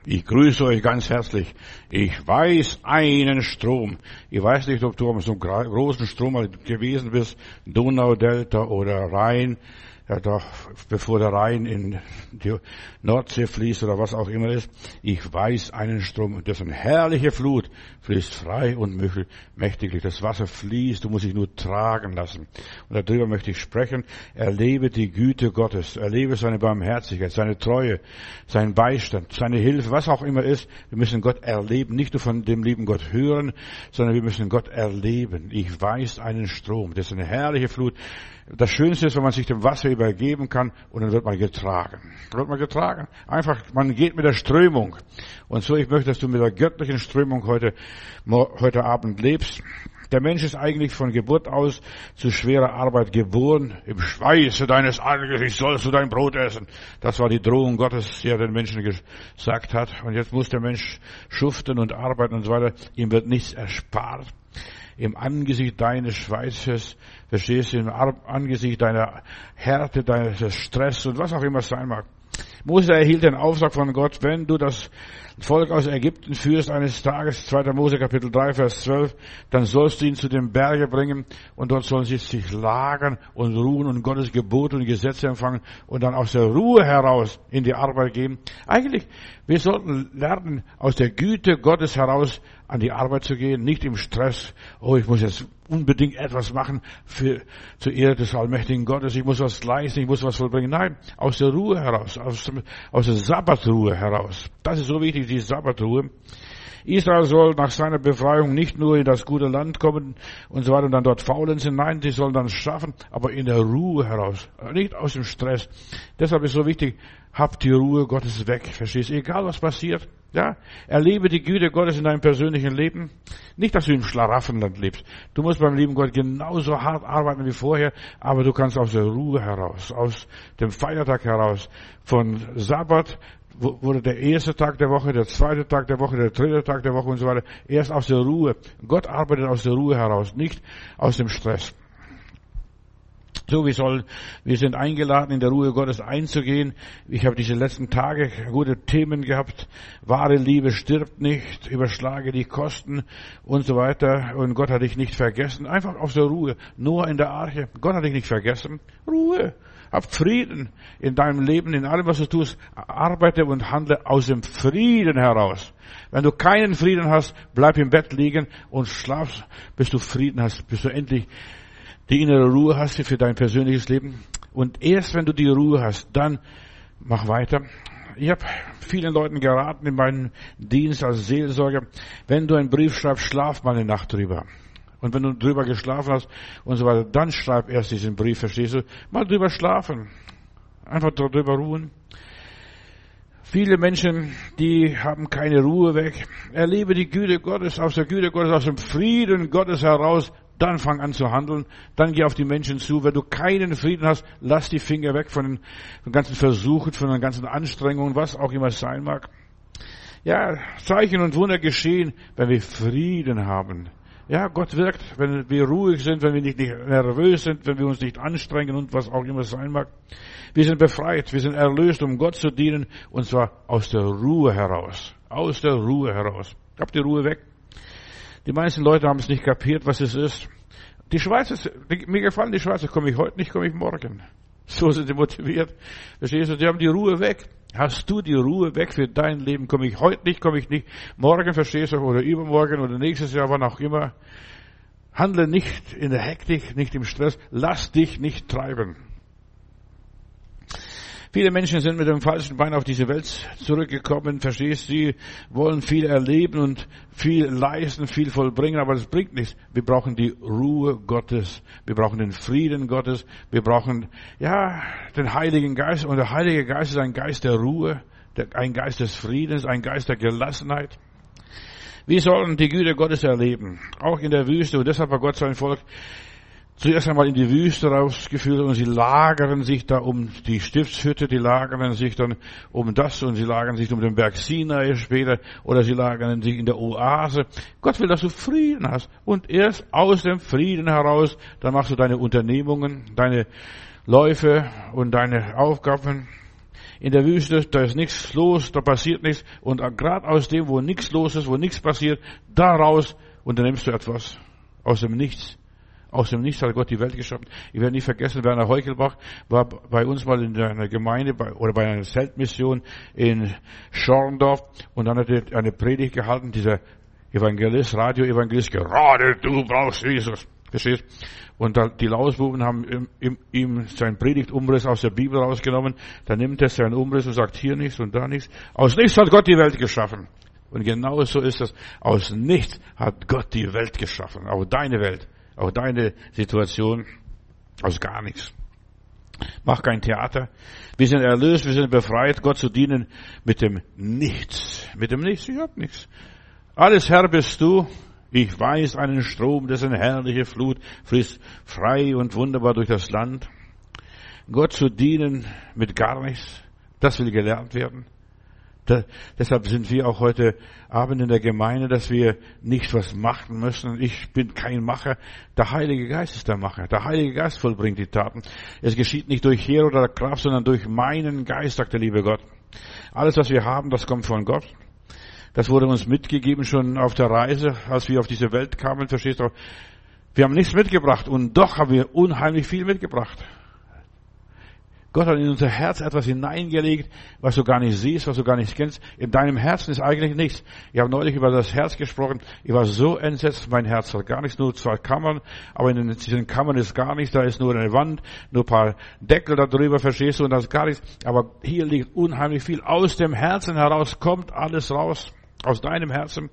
Ich grüße euch ganz herzlich. Ich weiß einen Strom. Ich weiß nicht, ob du auf so einem großen Strom mal gewesen bist, Donaudelta oder Rhein, ja doch, bevor der Rhein in die Nordsee fließt oder was auch immer ist. Ich weiß einen Strom. Das ist eine herrliche Flut, fließt frei und mächtiglich. Das Wasser fließt, du musst dich nur tragen lassen. Und darüber möchte ich sprechen. Erlebe die Güte Gottes, erlebe seine Barmherzigkeit, seine Treue, seinen Beistand, seine Hilfe, was auch immer ist. Wir müssen Gott erleben, nicht nur von dem lieben Gott hören, sondern wir müssen Gott erleben. Ich weiß einen Strom. Das ist eine herrliche Flut. Das Schönste ist, wenn man sich dem Wasser übergeben kann und dann wird man getragen. Einfach, man geht mit der Strömung. Und so, ich möchte, dass du mit der göttlichen Strömung heute Abend lebst. Der Mensch ist eigentlich von Geburt aus zu schwerer Arbeit geboren. Im Schweiße deines Angesichts sollst du dein Brot essen. Das war die Drohung Gottes, die er den Menschen gesagt hat. Und jetzt muss der Mensch schuften und arbeiten und so weiter. Ihm wird nichts erspart. Im Angesicht deines Schweißes, verstehst du, im Angesicht deiner Härte, deines Stress und was auch immer es sein mag. Mose erhielt den Auftrag von Gott, wenn du das Volk aus Ägypten führst eines Tages, 2. Mose Kapitel 3, Vers 12, dann sollst du ihn zu dem Berge bringen und dort sollen sie sich lagern und ruhen und Gottes Gebote und Gesetze empfangen und dann aus der Ruhe heraus in die Arbeit gehen. Eigentlich, wir sollten lernen, aus der Güte Gottes heraus an die Arbeit zu gehen, nicht im Stress, oh, ich muss jetzt unbedingt etwas machen zur Ehre des allmächtigen Gottes, ich muss was leisten, ich muss was vollbringen. Nein, aus der Ruhe heraus, aus der Sabbatruhe heraus. Das ist so wichtig, die Sabbatruhe. Israel soll nach seiner Befreiung nicht nur in das gute Land kommen und so weiter und dann dort faulenzen. Nein, die sollen dann schaffen, aber in der Ruhe heraus, nicht aus dem Stress. Deshalb ist so wichtig, hab die Ruhe Gottes weg, verstehst du? Egal was passiert, ja, erlebe die Güte Gottes in deinem persönlichen Leben. Nicht, dass du im Schlaraffenland lebst. Du musst beim lieben Gott genauso hart arbeiten wie vorher, aber du kannst aus der Ruhe heraus, aus dem Feiertag heraus, von Sabbat, wurde der erste Tag der Woche, der zweite Tag der Woche, der dritte Tag der Woche und so weiter. Erst aus der Ruhe. Gott arbeitet aus der Ruhe heraus, nicht aus dem Stress. So, wir sind eingeladen, in der Ruhe Gottes einzugehen. Ich habe diese letzten Tage gute Themen gehabt. Wahre Liebe stirbt nicht, überschlage die Kosten und so weiter. Und Gott hat dich nicht vergessen. Einfach aus der Ruhe. Noah in der Arche. Gott hat dich nicht vergessen. Ruhe. Hab Frieden in deinem Leben, in allem, was du tust. Arbeite und handle aus dem Frieden heraus. Wenn du keinen Frieden hast, bleib im Bett liegen und schlaf, bis du Frieden hast, bis du endlich die innere Ruhe hast für dein persönliches Leben. Und erst wenn du die Ruhe hast, dann mach weiter. Ich habe vielen Leuten geraten in meinem Dienst als Seelsorger, wenn du einen Brief schreibst, schlaf mal eine Nacht drüber. Und wenn du drüber geschlafen hast und so weiter, dann schreib erst diesen Brief, verstehst du? Mal drüber schlafen. Einfach drüber ruhen. Viele Menschen, die haben keine Ruhe weg. Erlebe die Güte Gottes, aus der Güte Gottes, aus dem Frieden Gottes heraus. Dann fang an zu handeln. Dann geh auf die Menschen zu. Wenn du keinen Frieden hast, lass die Finger weg von den ganzen Versuchen, von den ganzen Anstrengungen, was auch immer es sein mag. Ja, Zeichen und Wunder geschehen, wenn wir Frieden haben. Ja, Gott wirkt, wenn wir ruhig sind, wenn wir nicht nervös sind, wenn wir uns nicht anstrengen und was auch immer es sein mag. Wir sind befreit, wir sind erlöst, um Gott zu dienen, und zwar aus der Ruhe heraus. Aus der Ruhe heraus. Hab die Ruhe weg. Die meisten Leute haben es nicht kapiert, was es ist. Die Schweizer, mir gefallen die Schweizer, komme ich heute nicht, komme ich morgen. So sind sie motiviert. Verstehst du, die haben die Ruhe weg. Hast du die Ruhe weg für dein Leben? Komme ich heute nicht, komme ich nicht morgen, verstehst du, oder übermorgen oder nächstes Jahr, wann auch immer. Handle nicht in der Hektik, nicht im Stress. Lass dich nicht treiben. Viele Menschen sind mit dem falschen Bein auf diese Welt zurückgekommen, verstehst du? Sie wollen viel erleben und viel leisten, viel vollbringen, aber das bringt nichts. Wir brauchen die Ruhe Gottes. Wir brauchen den Frieden Gottes. Wir brauchen, den Heiligen Geist. Und der Heilige Geist ist ein Geist der Ruhe, ein Geist des Friedens, ein Geist der Gelassenheit. Wir sollen die Güte Gottes erleben, auch in der Wüste. Und deshalb hat Gott sein Volk zuerst einmal in die Wüste rausgeführt und sie lagern sich da um die Stiftshütte, die lagern sich dann um das und sie lagern sich um den Berg Sinai später oder sie lagern sich in der Oase. Gott will, dass du Frieden hast und erst aus dem Frieden heraus, dann machst du deine Unternehmungen, deine Läufe und deine Aufgaben. in der Wüste, da ist nichts los, da passiert nichts. Und gerade aus dem, wo nichts los ist, wo nichts passiert, daraus unternimmst du etwas. Aus dem Nichts. Aus dem Nichts hat Gott die Welt geschaffen. Ich werde nie vergessen, Werner Heuchelbach war bei uns mal in einer Gemeinde oder bei einer Zeltmission in Schorndorf und dann hat er eine Predigt gehalten, dieser Evangelist, Radioevangelist, gerade du brauchst Jesus. Verstehst? Und die Lausbuben haben ihm seinen Predigtumriss aus der Bibel rausgenommen. Dann nimmt er seinen Umriss und sagt hier nichts und da nichts. Aus nichts hat Gott die Welt geschaffen. Und genau so ist es. Aus nichts hat Gott die Welt geschaffen. Auch deine Welt. Auch deine Situation. Aus gar nichts. Mach kein Theater. Wir sind erlöst, wir sind befreit, Gott zu dienen mit dem Nichts. Mit dem Nichts, ich hab nichts. Alles Herr bist du. Ich weiß einen Strom, dessen herrliche Flut fließt frei und wunderbar durch das Land. Gott zu dienen mit gar nichts, das will gelernt werden. Deshalb sind wir auch heute Abend in der Gemeinde, dass wir nicht was machen müssen. Ich bin kein Macher. Der Heilige Geist ist der Macher. Der Heilige Geist vollbringt die Taten. Es geschieht nicht durch Heer oder Kraft, sondern durch meinen Geist, sagt der liebe Gott. Alles, was wir haben, das kommt von Gott. Das wurde uns mitgegeben schon auf der Reise, als wir auf diese Welt kamen, verstehst du? Wir haben nichts mitgebracht und doch haben wir unheimlich viel mitgebracht. Gott hat in unser Herz etwas hineingelegt, was du gar nicht siehst, was du gar nicht kennst. In deinem Herzen ist eigentlich nichts. Ich habe neulich über das Herz gesprochen. Ich war so entsetzt, mein Herz hat gar nichts, nur 2 Kammern, aber in diesen Kammern ist gar nichts, da ist nur eine Wand, nur ein paar Deckel darüber, verstehst du, und das ist gar nichts. Aber hier liegt unheimlich viel. Aus dem Herzen heraus kommt alles raus. Aus deinem Herzen.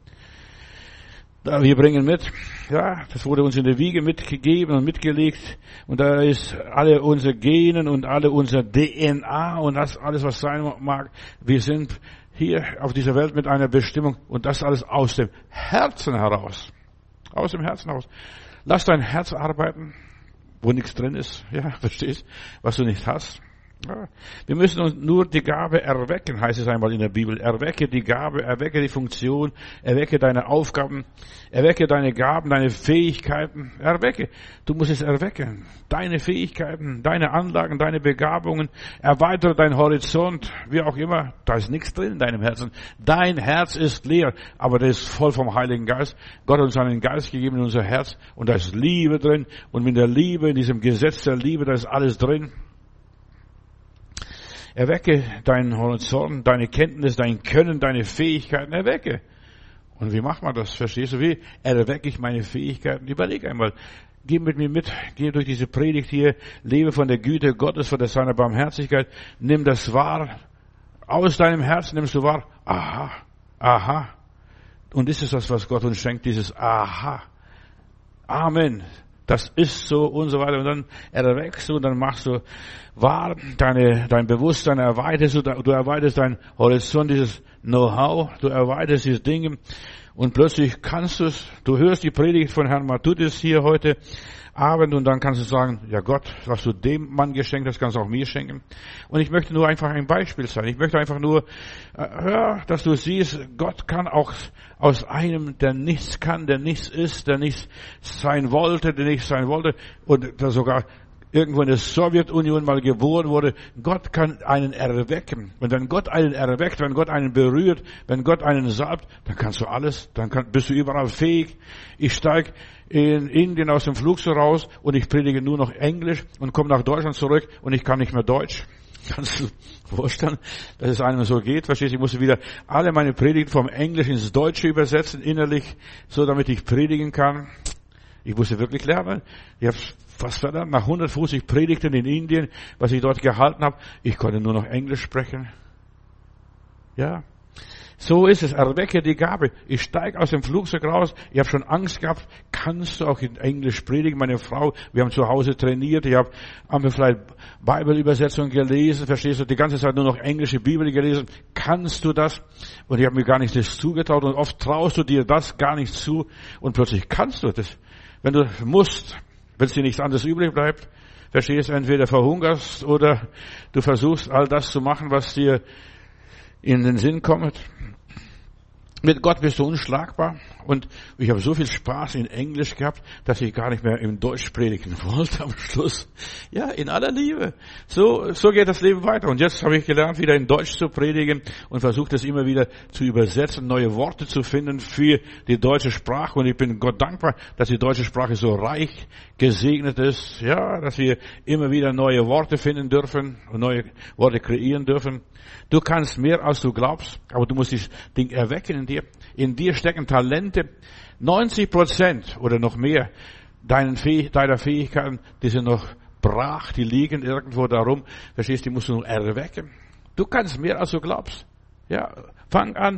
Wir bringen mit, ja, das wurde uns in der Wiege mitgegeben und mitgelegt. Und da ist alle unsere Genen und alle unsere DNA und das alles, was sein mag. Wir sind hier auf dieser Welt mit einer Bestimmung und das alles aus dem Herzen heraus. Aus dem Herzen heraus. Lass dein Herz arbeiten, wo nichts drin ist, ja, verstehst, was du nicht hast. Ja. Wir müssen uns nur die Gabe erwecken, heißt es einmal in der Bibel. Erwecke die Gabe, erwecke die Funktion, erwecke deine Aufgaben, erwecke deine Gaben, deine Fähigkeiten. Erwecke. Du musst es erwecken. Deine Fähigkeiten, deine Anlagen, deine Begabungen. Erweitere deinen Horizont, wie auch immer. Da ist nichts drin in deinem Herzen. Dein Herz ist leer, aber das ist voll vom Heiligen Geist. Gott hat uns einen Geist gegeben in unser Herz und da ist Liebe drin. Und mit der Liebe, in diesem Gesetz der Liebe, da ist alles drin. Erwecke deinen Horizont, deine Kenntnis, dein Können, deine Fähigkeiten, erwecke. Und wie macht man das? Verstehst du? Wie erwecke ich meine Fähigkeiten? Überleg einmal. Geh mit mir mit, geh durch diese Predigt hier, lebe von der Güte Gottes, von seiner Barmherzigkeit, nimm das wahr. Aus deinem Herzen nimmst du wahr. Aha, aha. Und ist es das, was Gott uns schenkt, dieses Aha. Amen. Das ist so und so weiter. Und dann erweckst du, dann machst du wahr, dein Bewusstsein erweiterst du erweiterst dein Horizont, dieses Know-how, du erweiterst diese Dinge und plötzlich kannst du es, du hörst die Predigt von Herrn Matthäus hier heute Abend und dann kannst du sagen, ja Gott, was du dem Mann geschenkt hast, kannst du auch mir schenken. Und ich möchte nur einfach ein Beispiel sein. Ich möchte einfach nur, dass du siehst, Gott kann auch aus einem, der nichts kann, der nichts ist, der nichts sein wollte, der nichts sein wollte und der sogar irgendwo in der Sowjetunion mal geboren wurde. Gott kann einen erwecken. Und wenn Gott einen erweckt, wenn Gott einen berührt, wenn Gott einen salbt, dann kannst du alles, bist du überall fähig. Ich steige in Indien aus dem Flugzeug raus und ich predige nur noch Englisch und komme nach Deutschland zurück und ich kann nicht mehr Deutsch. Kannst du vorstellen, dass es einem so geht? Verstehst du? Ich musste wieder alle meine Predigten vom Englisch ins Deutsche übersetzen, innerlich, so damit ich predigen kann. Ich musste wirklich lernen. Ich habe fast verdammt nach 150 Predigten in Indien, was ich dort gehalten habe. Ich konnte nur noch Englisch sprechen. Ja, so ist es. Erwecke die Gabe. Ich steige aus dem Flugzeug raus. Ich habe schon Angst gehabt. Kannst du auch in Englisch predigen? Meine Frau, wir haben zu Hause trainiert. Ich habe vielleicht Bibelübersetzungen gelesen. Verstehst du? Die ganze Zeit nur noch englische Bibel gelesen. Kannst du das? Und ich habe mir gar nicht das zugetraut. Und oft traust du dir das gar nicht zu. Und plötzlich kannst du das. Wenn du musst, wenn es dir nichts anderes übrig bleibt, verstehst du, entweder verhungerst oder du versuchst, all das zu machen, was dir in den Sinn kommt. Mit Gott bist du unschlagbar. Und ich habe so viel Spaß in Englisch gehabt, dass ich gar nicht mehr im Deutsch predigen wollte am Schluss. Ja, in aller Liebe. So geht das Leben weiter. Und jetzt habe ich gelernt, wieder in Deutsch zu predigen und versuche das immer wieder zu übersetzen, neue Worte zu finden für die deutsche Sprache. Und ich bin Gott dankbar, dass die deutsche Sprache so reich gesegnet ist. Ja, dass wir immer wieder neue Worte finden dürfen und neue Worte kreieren dürfen. Du kannst mehr, als du glaubst, aber du musst das Ding erwecken in dir. In dir stecken Talente. 90% oder noch mehr deiner Fähigkeiten, die sind noch brach, die liegen irgendwo darum. Verstehst du, die musst du noch erwecken. Du kannst mehr, als du glaubst. Ja, fang an,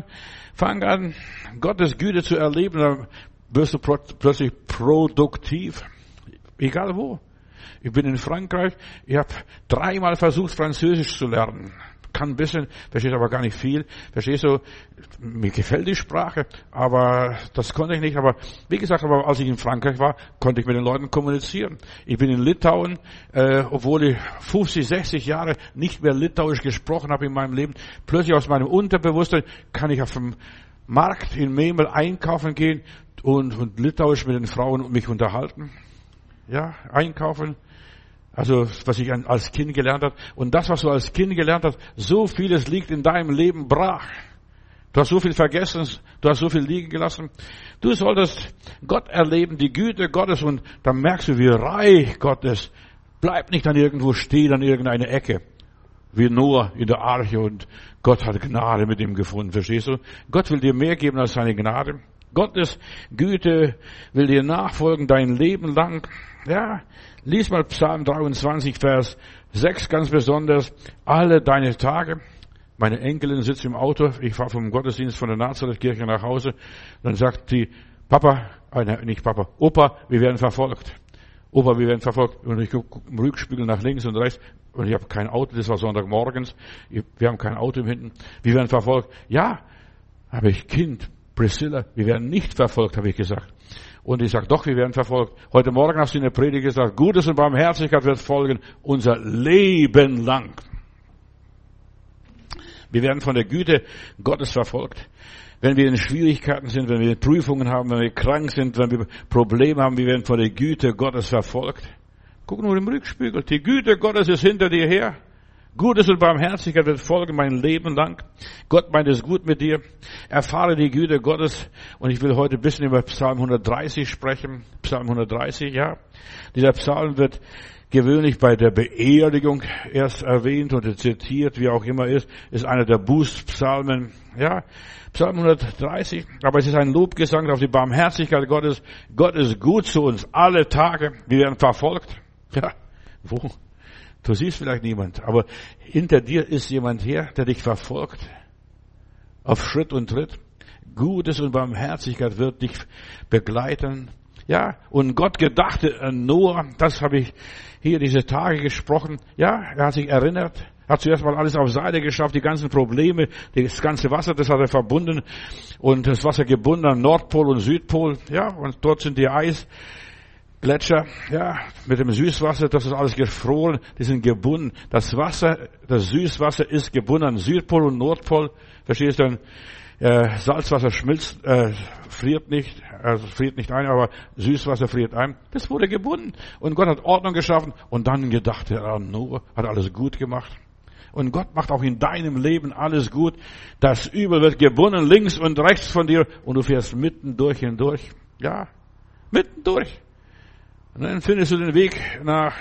Gottes Güte zu erleben, dann wirst du plötzlich produktiv. Egal wo. Ich bin in Frankreich, ich habe 3-mal versucht, Französisch zu lernen. Kann ein bisschen, verstehst aber gar nicht viel. Verstehst du, mir gefällt die Sprache, aber das konnte ich nicht. Aber wie gesagt, als ich in Frankreich war, konnte ich mit den Leuten kommunizieren. Ich bin in Litauen, obwohl ich 50, 60 Jahre nicht mehr Litauisch gesprochen habe in meinem Leben, plötzlich aus meinem Unterbewusstsein kann ich auf dem Markt in Memel einkaufen gehen und Litauisch mit den Frauen mich unterhalten. Ja, einkaufen. Also, was ich als Kind gelernt habe. Und das, was du als Kind gelernt hast, so vieles liegt in deinem Leben brach. Du hast so viel vergessen, du hast so viel liegen gelassen. Du solltest Gott erleben, die Güte Gottes, und dann merkst du, wie reich Gott ist. Bleib nicht dann irgendwo stehen, an irgendeiner Ecke. Wie Noah in der Arche, und Gott hat Gnade mit ihm gefunden, verstehst du? Gott will dir mehr geben als seine Gnade. Gottes Güte will dir nachfolgen dein Leben lang. Ja, lies mal Psalm 23, Vers 6 ganz besonders. Alle deine Tage. Meine Enkelin sitzt im Auto. Ich fahre vom Gottesdienst von der Nazareth-Kirche nach Hause. Dann sagt sie, Opa, wir werden verfolgt. Opa, wir werden verfolgt. Und ich gucke im Rückspiegel nach links und rechts. Und ich habe kein Auto. Das war Sonntagmorgens. Wir haben kein Auto im Hinten. Wir werden verfolgt. Ja, habe ich, Kind, Priscilla, wir werden nicht verfolgt, habe ich gesagt. Und ich sage, doch, wir werden verfolgt. Heute Morgen hast du in der Predigt gesagt, Gutes und Barmherzigkeit wird folgen unser Leben lang. Wir werden von der Güte Gottes verfolgt. Wenn wir in Schwierigkeiten sind, wenn wir Prüfungen haben, wenn wir krank sind, wenn wir Probleme haben, wir werden von der Güte Gottes verfolgt. Guck nur im Rückspiegel. Die Güte Gottes ist hinter dir her. Gutes und Barmherzigkeit wird folgen mein Leben lang. Gott meint es gut mit dir. Erfahre die Güte Gottes. Und ich will heute ein bisschen über Psalm 130 sprechen. Psalm 130, ja. Dieser Psalm wird gewöhnlich bei der Beerdigung erst erwähnt und zitiert, wie auch immer ist einer der Bußpsalmen. Ja, Psalm 130. Aber es ist ein Lobgesang auf die Barmherzigkeit Gottes. Gott ist gut zu uns alle Tage. Wir werden verfolgt. Ja, wo? Du siehst vielleicht niemand, aber hinter dir ist jemand her, der dich verfolgt. Auf Schritt und Tritt. Gutes und Barmherzigkeit wird dich begleiten. Ja, und Gott gedachte an Noah, das habe ich hier diese Tage gesprochen. Ja, er hat sich erinnert, hat zuerst mal alles auf Seite geschafft, die ganzen Probleme, das ganze Wasser, das hat er verbunden und das Wasser gebunden an Nordpol und Südpol. Ja, und dort sind die Gletscher, ja, mit dem Süßwasser, das ist alles gefroren, die sind gebunden. Das Süßwasser ist gebunden an Südpol und Nordpol. Verstehst du? Salzwasser schmilzt, friert nicht ein, aber Süßwasser friert ein. Das wurde gebunden. Und Gott hat Ordnung geschaffen und dann gedacht er an Noah, hat alles gut gemacht. Und Gott macht auch in deinem Leben alles gut. Das Übel wird gebunden, links und rechts von dir, und du fährst mittendurch hindurch. Ja, mittendurch. Und dann findest du den Weg nach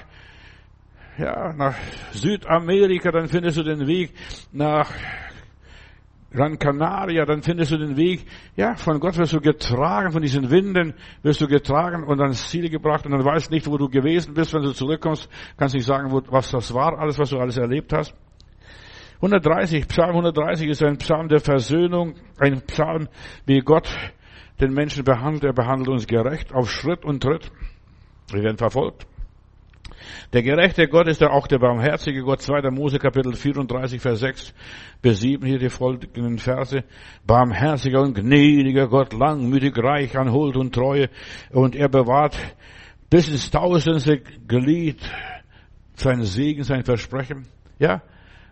Südamerika, dann findest du den Weg nach Gran Canaria, dann findest du den Weg, ja, von Gott wirst du getragen, von diesen Winden wirst du getragen und ans Ziel gebracht, und dann weißt nicht, wo du gewesen bist, wenn du zurückkommst, kannst nicht sagen, was das war, alles, was du alles erlebt hast. Psalm 130 ist ein Psalm der Versöhnung, ein Psalm, wie Gott den Menschen behandelt. Er behandelt uns gerecht, auf Schritt und Tritt. Wir werden verfolgt. Der gerechte Gott ist auch der barmherzige Gott. 2. Mose Kapitel 34, Vers 6 bis 7, hier die folgenden Verse. Barmherziger und gnädiger Gott, langmütig, reich an Huld und Treue, und er bewahrt bis ins tausendste Glied sein Segen, sein Versprechen. Ja,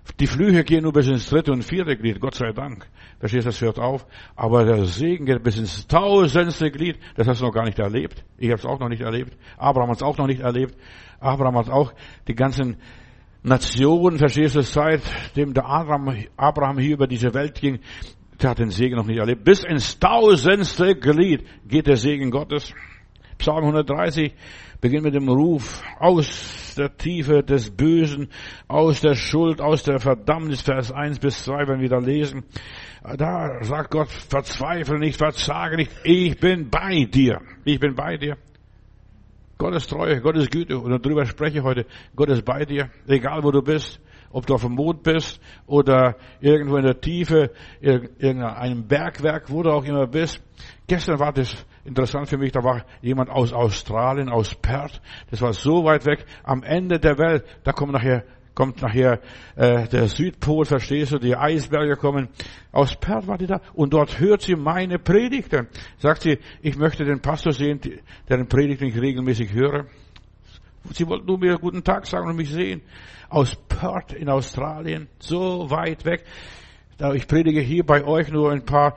Die Flüche gehen nur bis ins 3. und 4. Glied, Gott sei Dank. Verstehst du, das hört auf. Aber der Segen geht bis ins 1000. Glied. Das hast du noch gar nicht erlebt. Ich habe es auch noch nicht erlebt. Abraham hat es auch noch nicht erlebt. Abraham hat auch die ganzen Nationen, verstehst du, seitdem der Abraham hier über diese Welt ging, der hat den Segen noch nicht erlebt. Bis ins 1000. Glied geht der Segen Gottes. Psalm 130 beginnt mit dem Ruf aus der Tiefe des Bösen, aus der Schuld, aus der Verdammnis, Vers 1 bis 2, wenn wir da lesen. Da sagt Gott, verzweifle nicht, verzage nicht, ich bin bei dir. Ich bin bei dir. Gottes Treue, Gottes Güte, und darüber spreche ich heute. Gott ist bei dir, egal wo du bist. Ob du auf dem Mond bist oder irgendwo in der Tiefe, irgendeinem Bergwerk, wo du auch immer bist. Gestern war das interessant für mich, da war jemand aus Australien, aus Perth. Das war so weit weg, am Ende der Welt. Da kommt nachher der Südpol, verstehst du, die Eisberge kommen. Aus Perth war die da und dort hört sie meine Predigten. Sagt sie, ich möchte den Pastor sehen, deren Predigten ich regelmäßig höre. Sie wollten nur mir guten Tag sagen und mich sehen. Aus Perth in Australien, so weit weg. Ich predige hier bei euch nur ein paar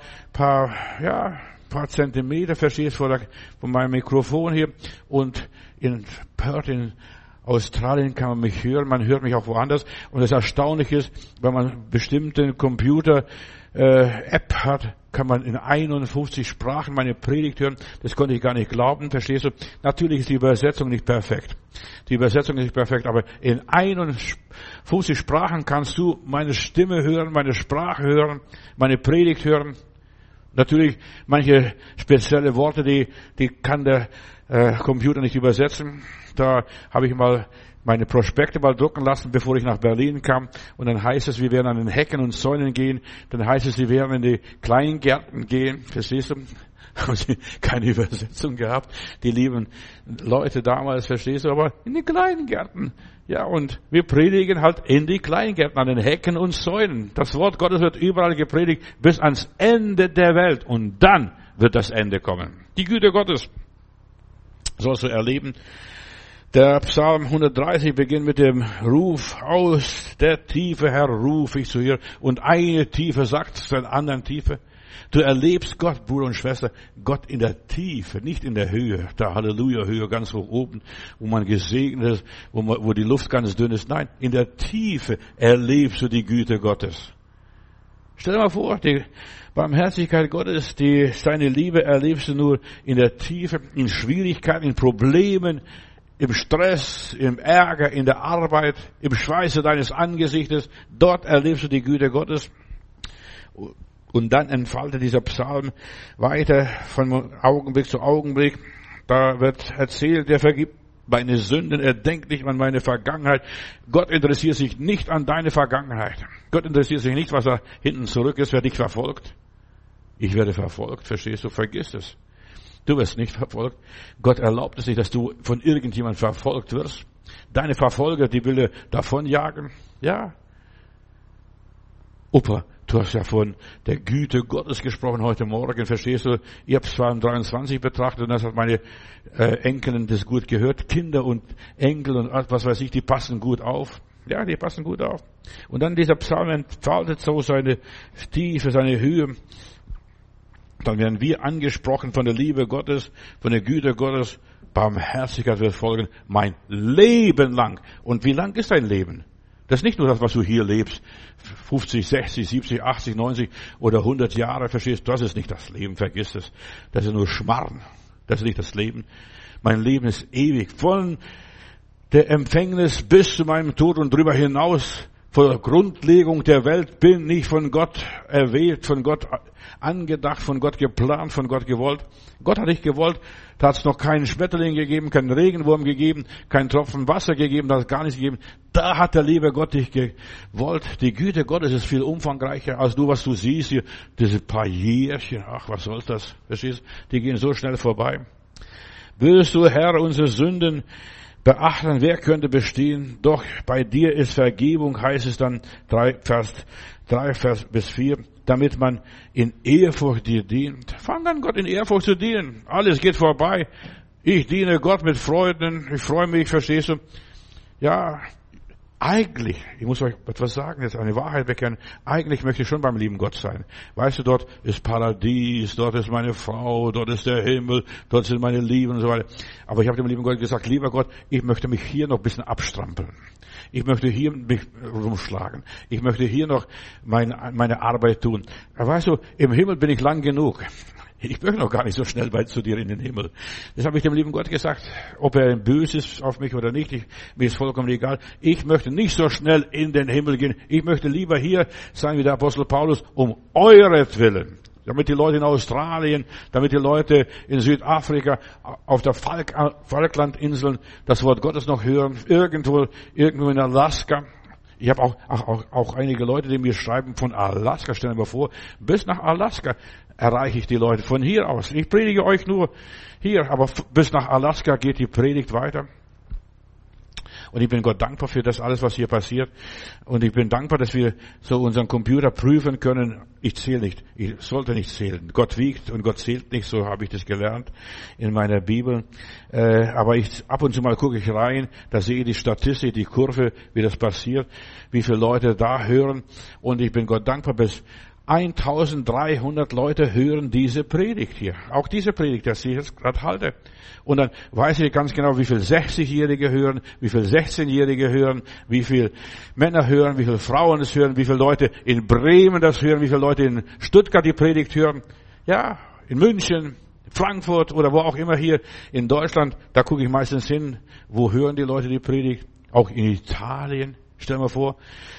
Zentimeter, verstehst du, von meinem Mikrofon hier. Und in Perth in Australien kann man mich hören, man hört mich auch woanders. Und das Erstaunliche ist, wenn man bestimmte Computer-App hat, kann man in 51 Sprachen meine Predigt hören. Das konnte ich gar nicht glauben, verstehst du? Natürlich ist die Übersetzung nicht perfekt. Die Übersetzung ist nicht perfekt, aber in 51 Sprachen kannst du meine Stimme hören, meine Sprache hören, meine Predigt hören. Natürlich manche spezielle Worte, die kann der Computer nicht übersetzen. Da habe ich mal meine Prospekte drucken lassen, bevor ich nach Berlin kam. Und dann heißt es, wir werden an den Hecken und Zäunen gehen. Dann heißt es, wir werden in die Kleingärten gehen. Verstehst du? Haben sie keine Übersetzung gehabt. Die lieben Leute damals, verstehst du? Aber in die Kleingärten. Ja, und wir predigen halt in die Kleingärten, an den Hecken und Zäunen. Das Wort Gottes wird überall gepredigt bis ans Ende der Welt. Und dann wird das Ende kommen. Die Güte Gottes sollst du erleben. Der Psalm 130 beginnt mit dem Ruf, aus der Tiefe her rufe ich zu dir. Und eine Tiefe sagt zu der anderen Tiefe. Du erlebst Gott, Bruder und Schwester, Gott in der Tiefe, nicht in der Höhe, der Halleluja-Höhe ganz hoch oben, wo man gesegnet ist, wo die Luft ganz dünn ist. Nein, in der Tiefe erlebst du die Güte Gottes. Stell dir mal vor, die Barmherzigkeit Gottes, seine Liebe erlebst du nur in der Tiefe, in Schwierigkeiten, in Problemen, im Stress, im Ärger, in der Arbeit, im Schweiße deines Angesichtes. Dort erlebst du die Güte Gottes. Und dann entfaltet dieser Psalm weiter von Augenblick zu Augenblick. Da wird erzählt, der vergibt meine Sünden, er denkt nicht an meine Vergangenheit. Gott interessiert sich nicht an deine Vergangenheit. Gott interessiert sich nicht, was da hinten zurück ist, wer dich verfolgt. Ich werde verfolgt, verstehst du? Vergiss es. Du wirst nicht verfolgt. Gott erlaubt es nicht, dass du von irgendjemandem verfolgt wirst. Deine Verfolger, die will dir davonjagen. Ja. Opa, du hast ja von der Güte Gottes gesprochen heute Morgen, verstehst du? Ich habe Psalm 23 betrachtet und das hat meine Enkelin das gut gehört. Kinder und Enkel und was weiß ich, die passen gut auf. Ja, die passen gut auf. Und dann dieser Psalm entfaltet so seine Tiefe, seine Höhe. Dann werden wir angesprochen von der Liebe Gottes, von der Güte Gottes. Barmherzigkeit wird folgen, mein Leben lang. Und wie lang ist dein Leben? Das ist nicht nur das, was du hier lebst, 50, 60, 70, 80, 90 oder 100 Jahre, verstehst du? Das ist nicht das Leben, vergiss es. Das ist nur Schmarrn. Das ist nicht das Leben. Mein Leben ist ewig. Von der Empfängnis bis zu meinem Tod und darüber hinaus, vor der Grundlegung der Welt bin ich von Gott erwählt, von Gott angedacht, von Gott geplant, von Gott gewollt. Gott hat dich gewollt, da hat es noch keinen Schmetterling gegeben, keinen Regenwurm gegeben, keinen Tropfen Wasser gegeben, da hat es gar nichts gegeben. Da hat der liebe Gott dich gewollt. Die Güte Gottes ist viel umfangreicher als du, was du siehst hier. Diese paar Jährchen, ach, was soll das? Verstehst du? Die gehen so schnell vorbei. Willst du, Herr, unsere Sünden beachten, wer könnte bestehen? Doch bei dir ist Vergebung, heißt es dann 3 Vers bis 4, damit man in Ehrfurcht dir dient. Fang an, Gott in Ehrfurcht zu dienen. Alles geht vorbei. Ich diene Gott mit Freuden. Ich freue mich, verstehst du? Ja, Eigentlich, ich muss euch etwas sagen, jetzt eine Wahrheit bekennen, eigentlich möchte ich schon beim lieben Gott sein. Weißt du, dort ist Paradies, dort ist meine Frau, dort ist der Himmel, dort sind meine Lieben und so weiter. Aber ich habe dem lieben Gott gesagt, lieber Gott, ich möchte mich hier noch ein bisschen abstrampeln. Ich möchte hier mich rumschlagen. Ich möchte hier noch meine Arbeit tun. Weißt du, im Himmel bin ich lang genug. Ich möchte noch gar nicht so schnell weit zu dir in den Himmel. Das habe ich dem lieben Gott gesagt. Ob er böse ist auf mich oder nicht, mir ist vollkommen egal. Ich möchte nicht so schnell in den Himmel gehen. Ich möchte lieber hier sein wie der Apostel Paulus, um euretwillen. Damit die Leute in Australien, damit die Leute in Südafrika, auf der Falklandinseln das Wort Gottes noch hören. Irgendwo in Alaska. Ich habe auch einige Leute, die mir schreiben von Alaska, stellen wir vor, bis nach Alaska erreiche ich die Leute von hier aus. Ich predige euch nur hier, aber bis nach Alaska geht die Predigt weiter. Und ich bin Gott dankbar für das alles, was hier passiert. Und ich bin dankbar, dass wir so unseren Computer prüfen können. Ich zähle nicht. Ich sollte nicht zählen. Gott wiegt und Gott zählt nicht. So habe ich das gelernt in meiner Bibel. Aber ab und zu mal gucke ich rein. Da sehe ich die Statistik, die Kurve, wie das passiert. Wie viele Leute da hören. Und ich bin Gott dankbar, bis 1300 Leute hören diese Predigt hier. Auch diese Predigt, die ich jetzt gerade halte. Und dann weiß ich ganz genau, wie viele 60-Jährige hören, wie viele 16-Jährige hören, wie viele Männer hören, wie viele Frauen es hören, wie viele Leute in Bremen das hören, wie viele Leute in Stuttgart die Predigt hören. Ja, in München, Frankfurt oder wo auch immer hier in Deutschland. Da gucke ich meistens hin, wo hören die Leute die Predigt. Auch in Italien, stell dir mal vor.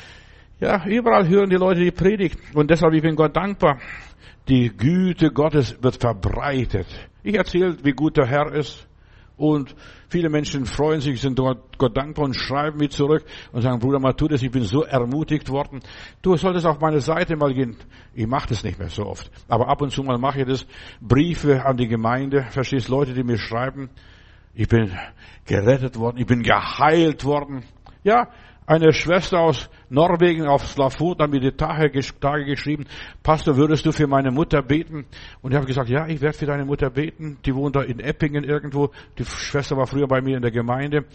Ja, überall hören die Leute die Predigt. Und deshalb, ich bin Gott dankbar. Die Güte Gottes wird verbreitet. Ich erzähle, wie gut der Herr ist. Und viele Menschen freuen sich, sind Gott dankbar und schreiben mir zurück und sagen, Bruder Matthäus, ich bin so ermutigt worden. Du solltest auf meine Seite mal gehen. Ich mache das nicht mehr so oft. Aber ab und zu mal mache ich das. Briefe an die Gemeinde. Verstehst, Leute, die mir schreiben, ich bin gerettet worden, ich bin geheilt worden. Ja, eine Schwester aus Norwegen auf Slafut hat mir die Tage geschrieben, Pastor, würdest du für meine Mutter beten? Und ich habe gesagt, ja, ich werde für deine Mutter beten. Die wohnt da in Eppingen irgendwo. Die Schwester war früher bei mir in der Gemeinde,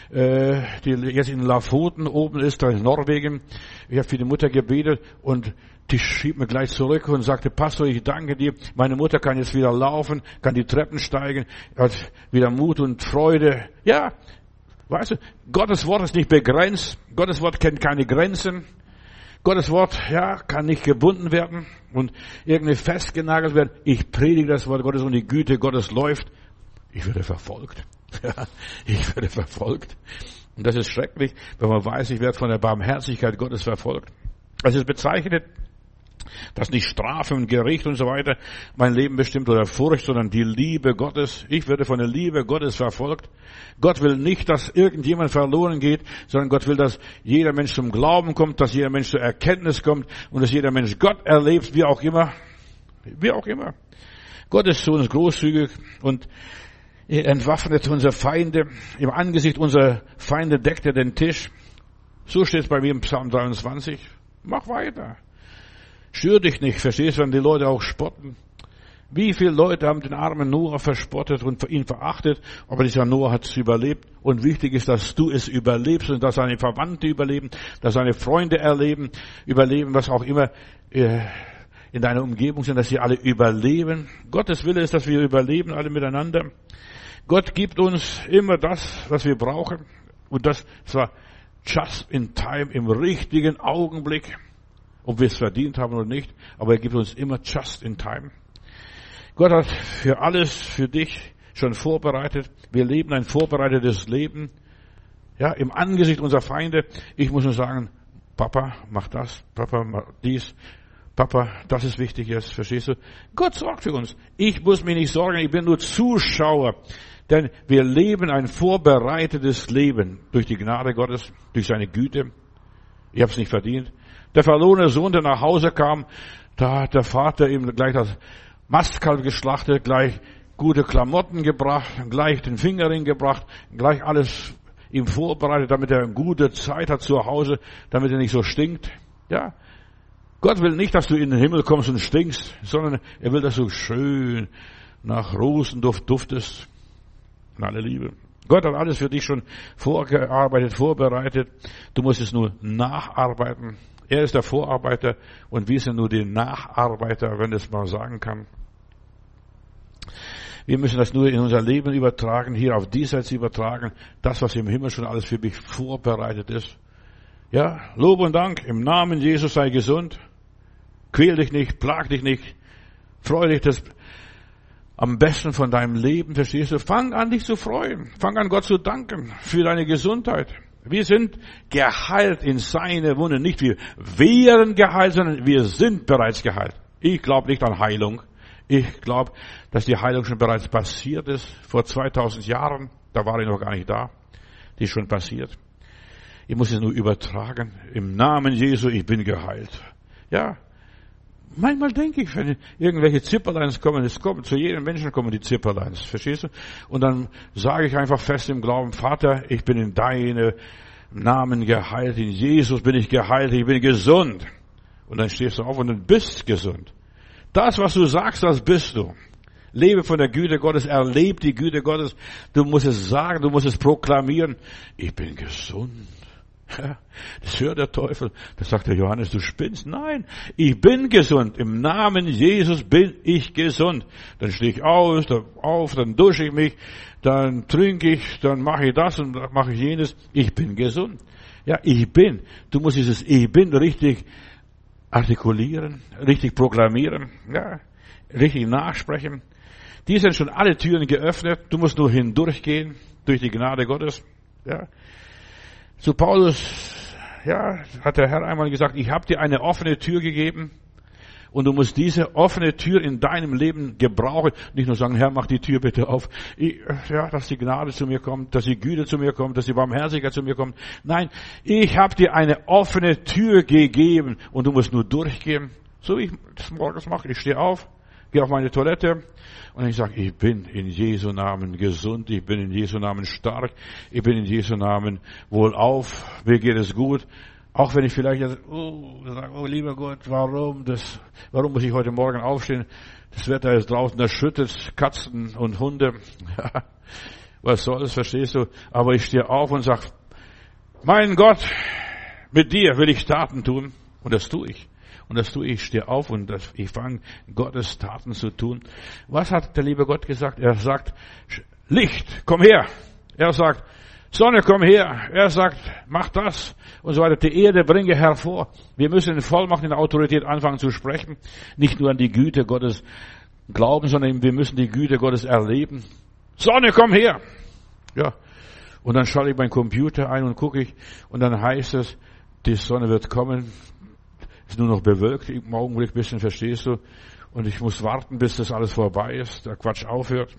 die jetzt in Lofoten oben ist, da in Norwegen. Ich habe für die Mutter gebetet und die schrieb mir gleich zurück und sagte, Pastor, ich danke dir. Meine Mutter kann jetzt wieder laufen, kann die Treppen steigen, hat wieder Mut und Freude. Ja, weißt du, Gottes Wort ist nicht begrenzt. Gottes Wort kennt keine Grenzen. Gottes Wort, ja, kann nicht gebunden werden und irgendwie festgenagelt werden. Ich predige das Wort Gottes und die Güte Gottes läuft. Ich werde verfolgt. Ja, ich werde verfolgt. Und das ist schrecklich, wenn man weiß, ich werde von der Barmherzigkeit Gottes verfolgt. Es ist bezeichnet, dass nicht Strafe und Gericht und so weiter mein Leben bestimmt oder Furcht, sondern die Liebe Gottes. Ich werde von der Liebe Gottes verfolgt. Gott will nicht, dass irgendjemand verloren geht, sondern Gott will, dass jeder Mensch zum Glauben kommt, dass jeder Mensch zur Erkenntnis kommt und dass jeder Mensch Gott erlebt, wie auch immer. Wie auch immer. Gott ist zu uns großzügig und er entwaffnet unsere Feinde. Im Angesicht unserer Feinde deckt er den Tisch. So steht es bei mir im Psalm 23. Mach weiter. Stör dich nicht, verstehst du, wenn die Leute auch spotten. Wie viele Leute haben den armen Noah verspottet und ihn verachtet, aber dieser Noah hat es überlebt. Und wichtig ist, dass du es überlebst und dass seine Verwandte überleben, dass seine Freunde überleben, was auch immer in deiner Umgebung sind, dass sie alle überleben. Gottes Wille ist, dass wir überleben, alle miteinander. Gott gibt uns immer das, was wir brauchen. Und das zwar just in time, im richtigen Augenblick. Ob wir es verdient haben oder nicht, aber er gibt uns immer just in time. Gott hat für alles, für dich schon vorbereitet. Wir leben ein vorbereitetes Leben. Ja, im Angesicht unserer Feinde. Ich muss nur sagen, Papa, mach das, Papa, mach dies. Papa, das ist wichtig jetzt, verstehst du? Gott sorgt für uns. Ich muss mich nicht sorgen, ich bin nur Zuschauer. Denn wir leben ein vorbereitetes Leben durch die Gnade Gottes, durch seine Güte. Ich habe es nicht verdient. Der verlorene Sohn, der nach Hause kam, da hat der Vater ihm gleich das Mastkalb geschlachtet, gleich gute Klamotten gebracht, gleich den Fingerring gebracht, gleich alles ihm vorbereitet, damit er eine gute Zeit hat zu Hause, damit er nicht so stinkt. Ja, Gott will nicht, dass du in den Himmel kommst und stinkst, sondern er will, dass du schön nach Rosenduft duftest. In aller Liebe. Gott hat alles für dich schon vorgearbeitet, vorbereitet. Du musst es nur nacharbeiten. Er ist der Vorarbeiter und wir sind nur die Nacharbeiter, wenn ich es mal sagen kann. Wir müssen das nur in unser Leben übertragen, hier auf diesseits übertragen. Das, was im Himmel schon alles für mich vorbereitet ist. Ja, Lob und Dank. Im Namen Jesus sei gesund. Quäl dich nicht, plag dich nicht. Freu dich das am besten von deinem Leben, verstehst du? Fang an, dich zu freuen. Fang an, Gott zu danken für deine Gesundheit. Wir sind geheilt in seine Wunden. Nicht wir wären geheilt, sondern wir sind bereits geheilt. Ich glaube nicht an Heilung. Ich glaube, dass die Heilung schon bereits passiert ist. Vor 2000 Jahren, da war ich noch gar nicht da. Die ist schon passiert. Ich muss es nur übertragen. Im Namen Jesu, ich bin geheilt. Ja. Manchmal denke ich, wenn irgendwelche Zipperleins kommen, zu jedem Menschen kommen die Zipperleins, verstehst du? Und dann sage ich einfach fest im Glauben, Vater, ich bin in deinem Namen geheilt, in Jesus bin ich geheilt, ich bin gesund. Und dann stehst du auf und du bist gesund. Das, was du sagst, das bist du. Lebe von der Güte Gottes, erlebe die Güte Gottes. Du musst es sagen, du musst es proklamieren. Ich bin gesund. Das hört der Teufel. Das sagt der Johannes, du spinnst. Nein, ich bin gesund. Im Namen Jesus bin ich gesund. Dann stehe ich auf, dann dusche ich mich, dann trinke ich, dann mache ich das und mache ich jenes. Ich bin gesund. Ja, ich bin. Du musst dieses Ich bin richtig artikulieren, richtig proklamieren, ja, richtig nachsprechen. Die sind schon alle Türen geöffnet. Du musst nur hindurchgehen, durch die Gnade Gottes. Ja. Zu Paulus, ja, hat der Herr einmal gesagt, ich habe dir eine offene Tür gegeben und du musst diese offene Tür in deinem Leben gebrauchen. Nicht nur sagen, Herr, mach die Tür bitte auf. Dass die Gnade zu mir kommt, dass die Güte zu mir kommt, dass die Barmherzigkeit zu mir kommt. Nein, ich habe dir eine offene Tür gegeben und du musst nur durchgehen. So wie ich das morgens mache. Ich stehe auf, gehe auf meine Toilette und ich sage, ich bin in Jesu Namen gesund, ich bin in Jesu Namen stark, ich bin in Jesu Namen wohlauf, mir geht es gut. Auch wenn ich vielleicht sage, oh lieber Gott, warum muss ich heute Morgen aufstehen? Das Wetter ist draußen, das schüttet Katzen und Hunde. Was soll's, verstehst du? Aber ich stehe auf und sage, mein Gott, mit dir will ich Taten tun. Und das tue ich. Ich stehe auf und ich fange Gottes Taten zu tun. Was hat der liebe Gott gesagt? Er sagt, Licht, komm her. Er sagt, Sonne, komm her. Er sagt, mach das und so weiter. Die Erde bringe hervor. Wir müssen in Vollmacht, in Autorität anfangen zu sprechen. Nicht nur an die Güte Gottes glauben, sondern wir müssen die Güte Gottes erleben. Sonne, komm her. Ja. Und dann schalte ich meinen Computer ein und gucke ich und dann heißt es, die Sonne wird kommen. Ist nur noch bewölkt im Augenblick ein bisschen, verstehst du? Und ich muss warten, bis das alles vorbei ist, der Quatsch aufhört.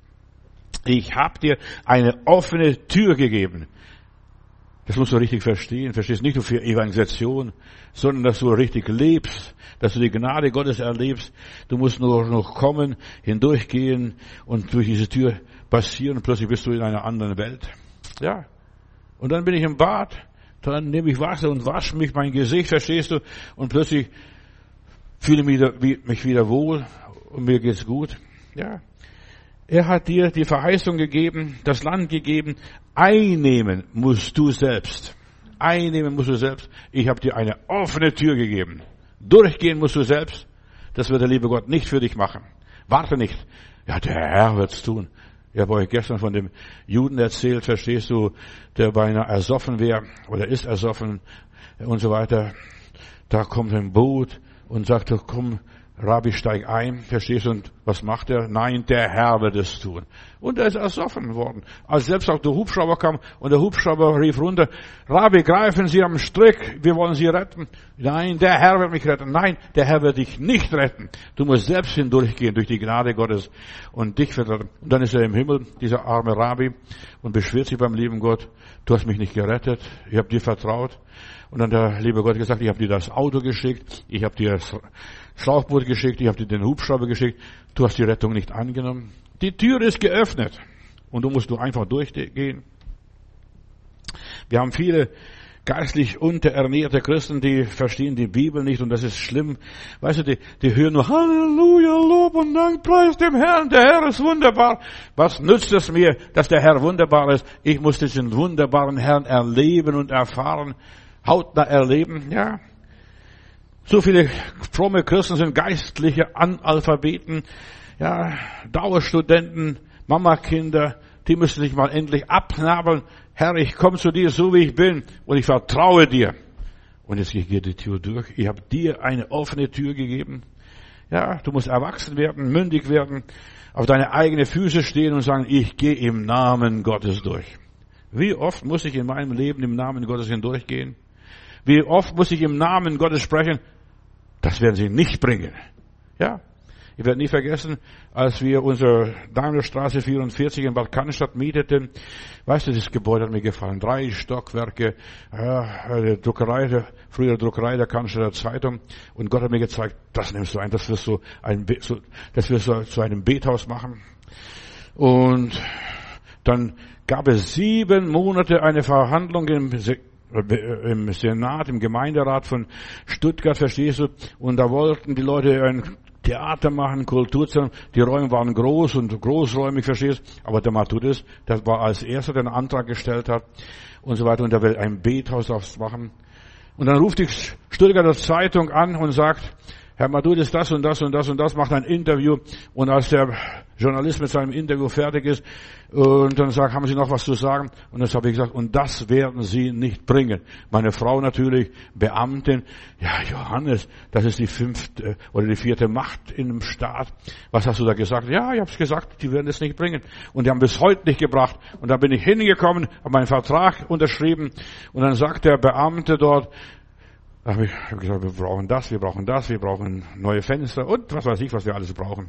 Ich habe dir eine offene Tür gegeben. Das musst du richtig verstehen. Verstehst nicht nur für Evangelisation, sondern dass du richtig lebst, dass du die Gnade Gottes erlebst. Du musst nur noch kommen, hindurchgehen und durch diese Tür passieren. Plötzlich bist du in einer anderen Welt. Ja. Und dann bin ich im Bad. Dann nehme ich Wasser und wasche mich mein Gesicht, verstehst du? Und plötzlich fühle ich mich wieder wohl und mir geht's gut. Ja. Er hat dir die Verheißung gegeben, das Land gegeben. Einnehmen musst du selbst. Einnehmen musst du selbst. Ich habe dir eine offene Tür gegeben. Durchgehen musst du selbst. Das wird der liebe Gott nicht für dich machen. Warte nicht. Ja, der Herr wird's tun. Ich habe euch gestern von dem Juden erzählt, verstehst du, der beinahe ersoffen wäre oder ist ersoffen und so weiter. Da kommt ein Boot und sagt, komm, Rabbi, steig ein, verstehst du, und was macht er? Nein, der Herr wird es tun. Und er ist ersoffen worden. Als selbst auch der Hubschrauber kam und der Hubschrauber rief runter, Rabbi, greifen Sie am Strick, wir wollen Sie retten. Nein, der Herr wird mich retten. Nein, der Herr wird dich nicht retten. Du musst selbst hindurchgehen durch die Gnade Gottes und dich wird retten. Und dann ist er im Himmel, dieser arme Rabbi, und beschwert sich beim lieben Gott, du hast mich nicht gerettet, ich habe dir vertraut. Und dann der liebe Gott gesagt, ich habe dir das Auto geschickt, ich habe dir das Schlauchboot geschickt, ich habe dir den Hubschrauber geschickt, du hast die Rettung nicht angenommen. Die Tür ist geöffnet und du musst nur einfach durchgehen. Wir haben viele geistlich unterernährte Christen, die verstehen die Bibel nicht und das ist schlimm. Weißt du, die hören nur Halleluja, Lob und Dank, preis dem Herrn, der Herr ist wunderbar. Was nützt es mir, dass der Herr wunderbar ist? Ich muss diesen wunderbaren Herrn erleben und erfahren, hautnah erleben, ja. So viele fromme Christen sind geistliche Analphabeten, ja, Dauerstudenten, Mamakinder, die müssen sich mal endlich abnabeln. Herr, ich komme zu dir, so wie ich bin, und ich vertraue dir. Und jetzt gehe ich die Tür durch. Ich habe dir eine offene Tür gegeben. Ja, du musst erwachsen werden, mündig werden, auf deine eigenen Füße stehen und sagen, ich gehe im Namen Gottes durch. Wie oft muss ich in meinem Leben im Namen Gottes hindurchgehen? Wie oft muss ich im Namen Gottes sprechen? Das werden sie nicht bringen. Ja, ich werde nie vergessen, als wir unsere Daimlerstraße 44 in Bad Cannstatt mieteten. Weißt du, das Gebäude hat mir gefallen. 3 Stockwerke, Druckerei, frühere Druckerei der Cannstatter Zeitung. Und Gott hat mir gezeigt, das nimmst du ein, das wirst du zu einem Bethaus machen. Und dann gab es 7 Monate eine Verhandlung im Senat, im Gemeinderat von Stuttgart, verstehst du? Und da wollten die Leute ein Theater machen, Kulturzentrum. Die Räume waren groß und großräumig, verstehst du? Aber der Matthäus, das war als erster, der einen Antrag gestellt hat und so weiter. Und der will ein Bethaus aufmachen. Und dann ruft die Stuttgarter Zeitung an und sagt, Herr Matthäus, das und das und das und das, macht ein Interview. Und als der Journalist mit seinem Interview fertig ist, und dann sagt, haben Sie noch was zu sagen? Und das habe ich gesagt, und das werden Sie nicht bringen. Meine Frau natürlich, Beamtin, ja, Johannes, das ist die 5. oder die 4. Macht im Staat. Was hast du da gesagt? Ja, ich habe es gesagt, die werden es nicht bringen. Und die haben bis heute nicht gebracht. Und dann bin ich hingekommen, habe meinen Vertrag unterschrieben. Und dann sagt der Beamte dort, da habe ich gesagt, wir brauchen das, wir brauchen neue Fenster und was weiß ich, was wir alles brauchen.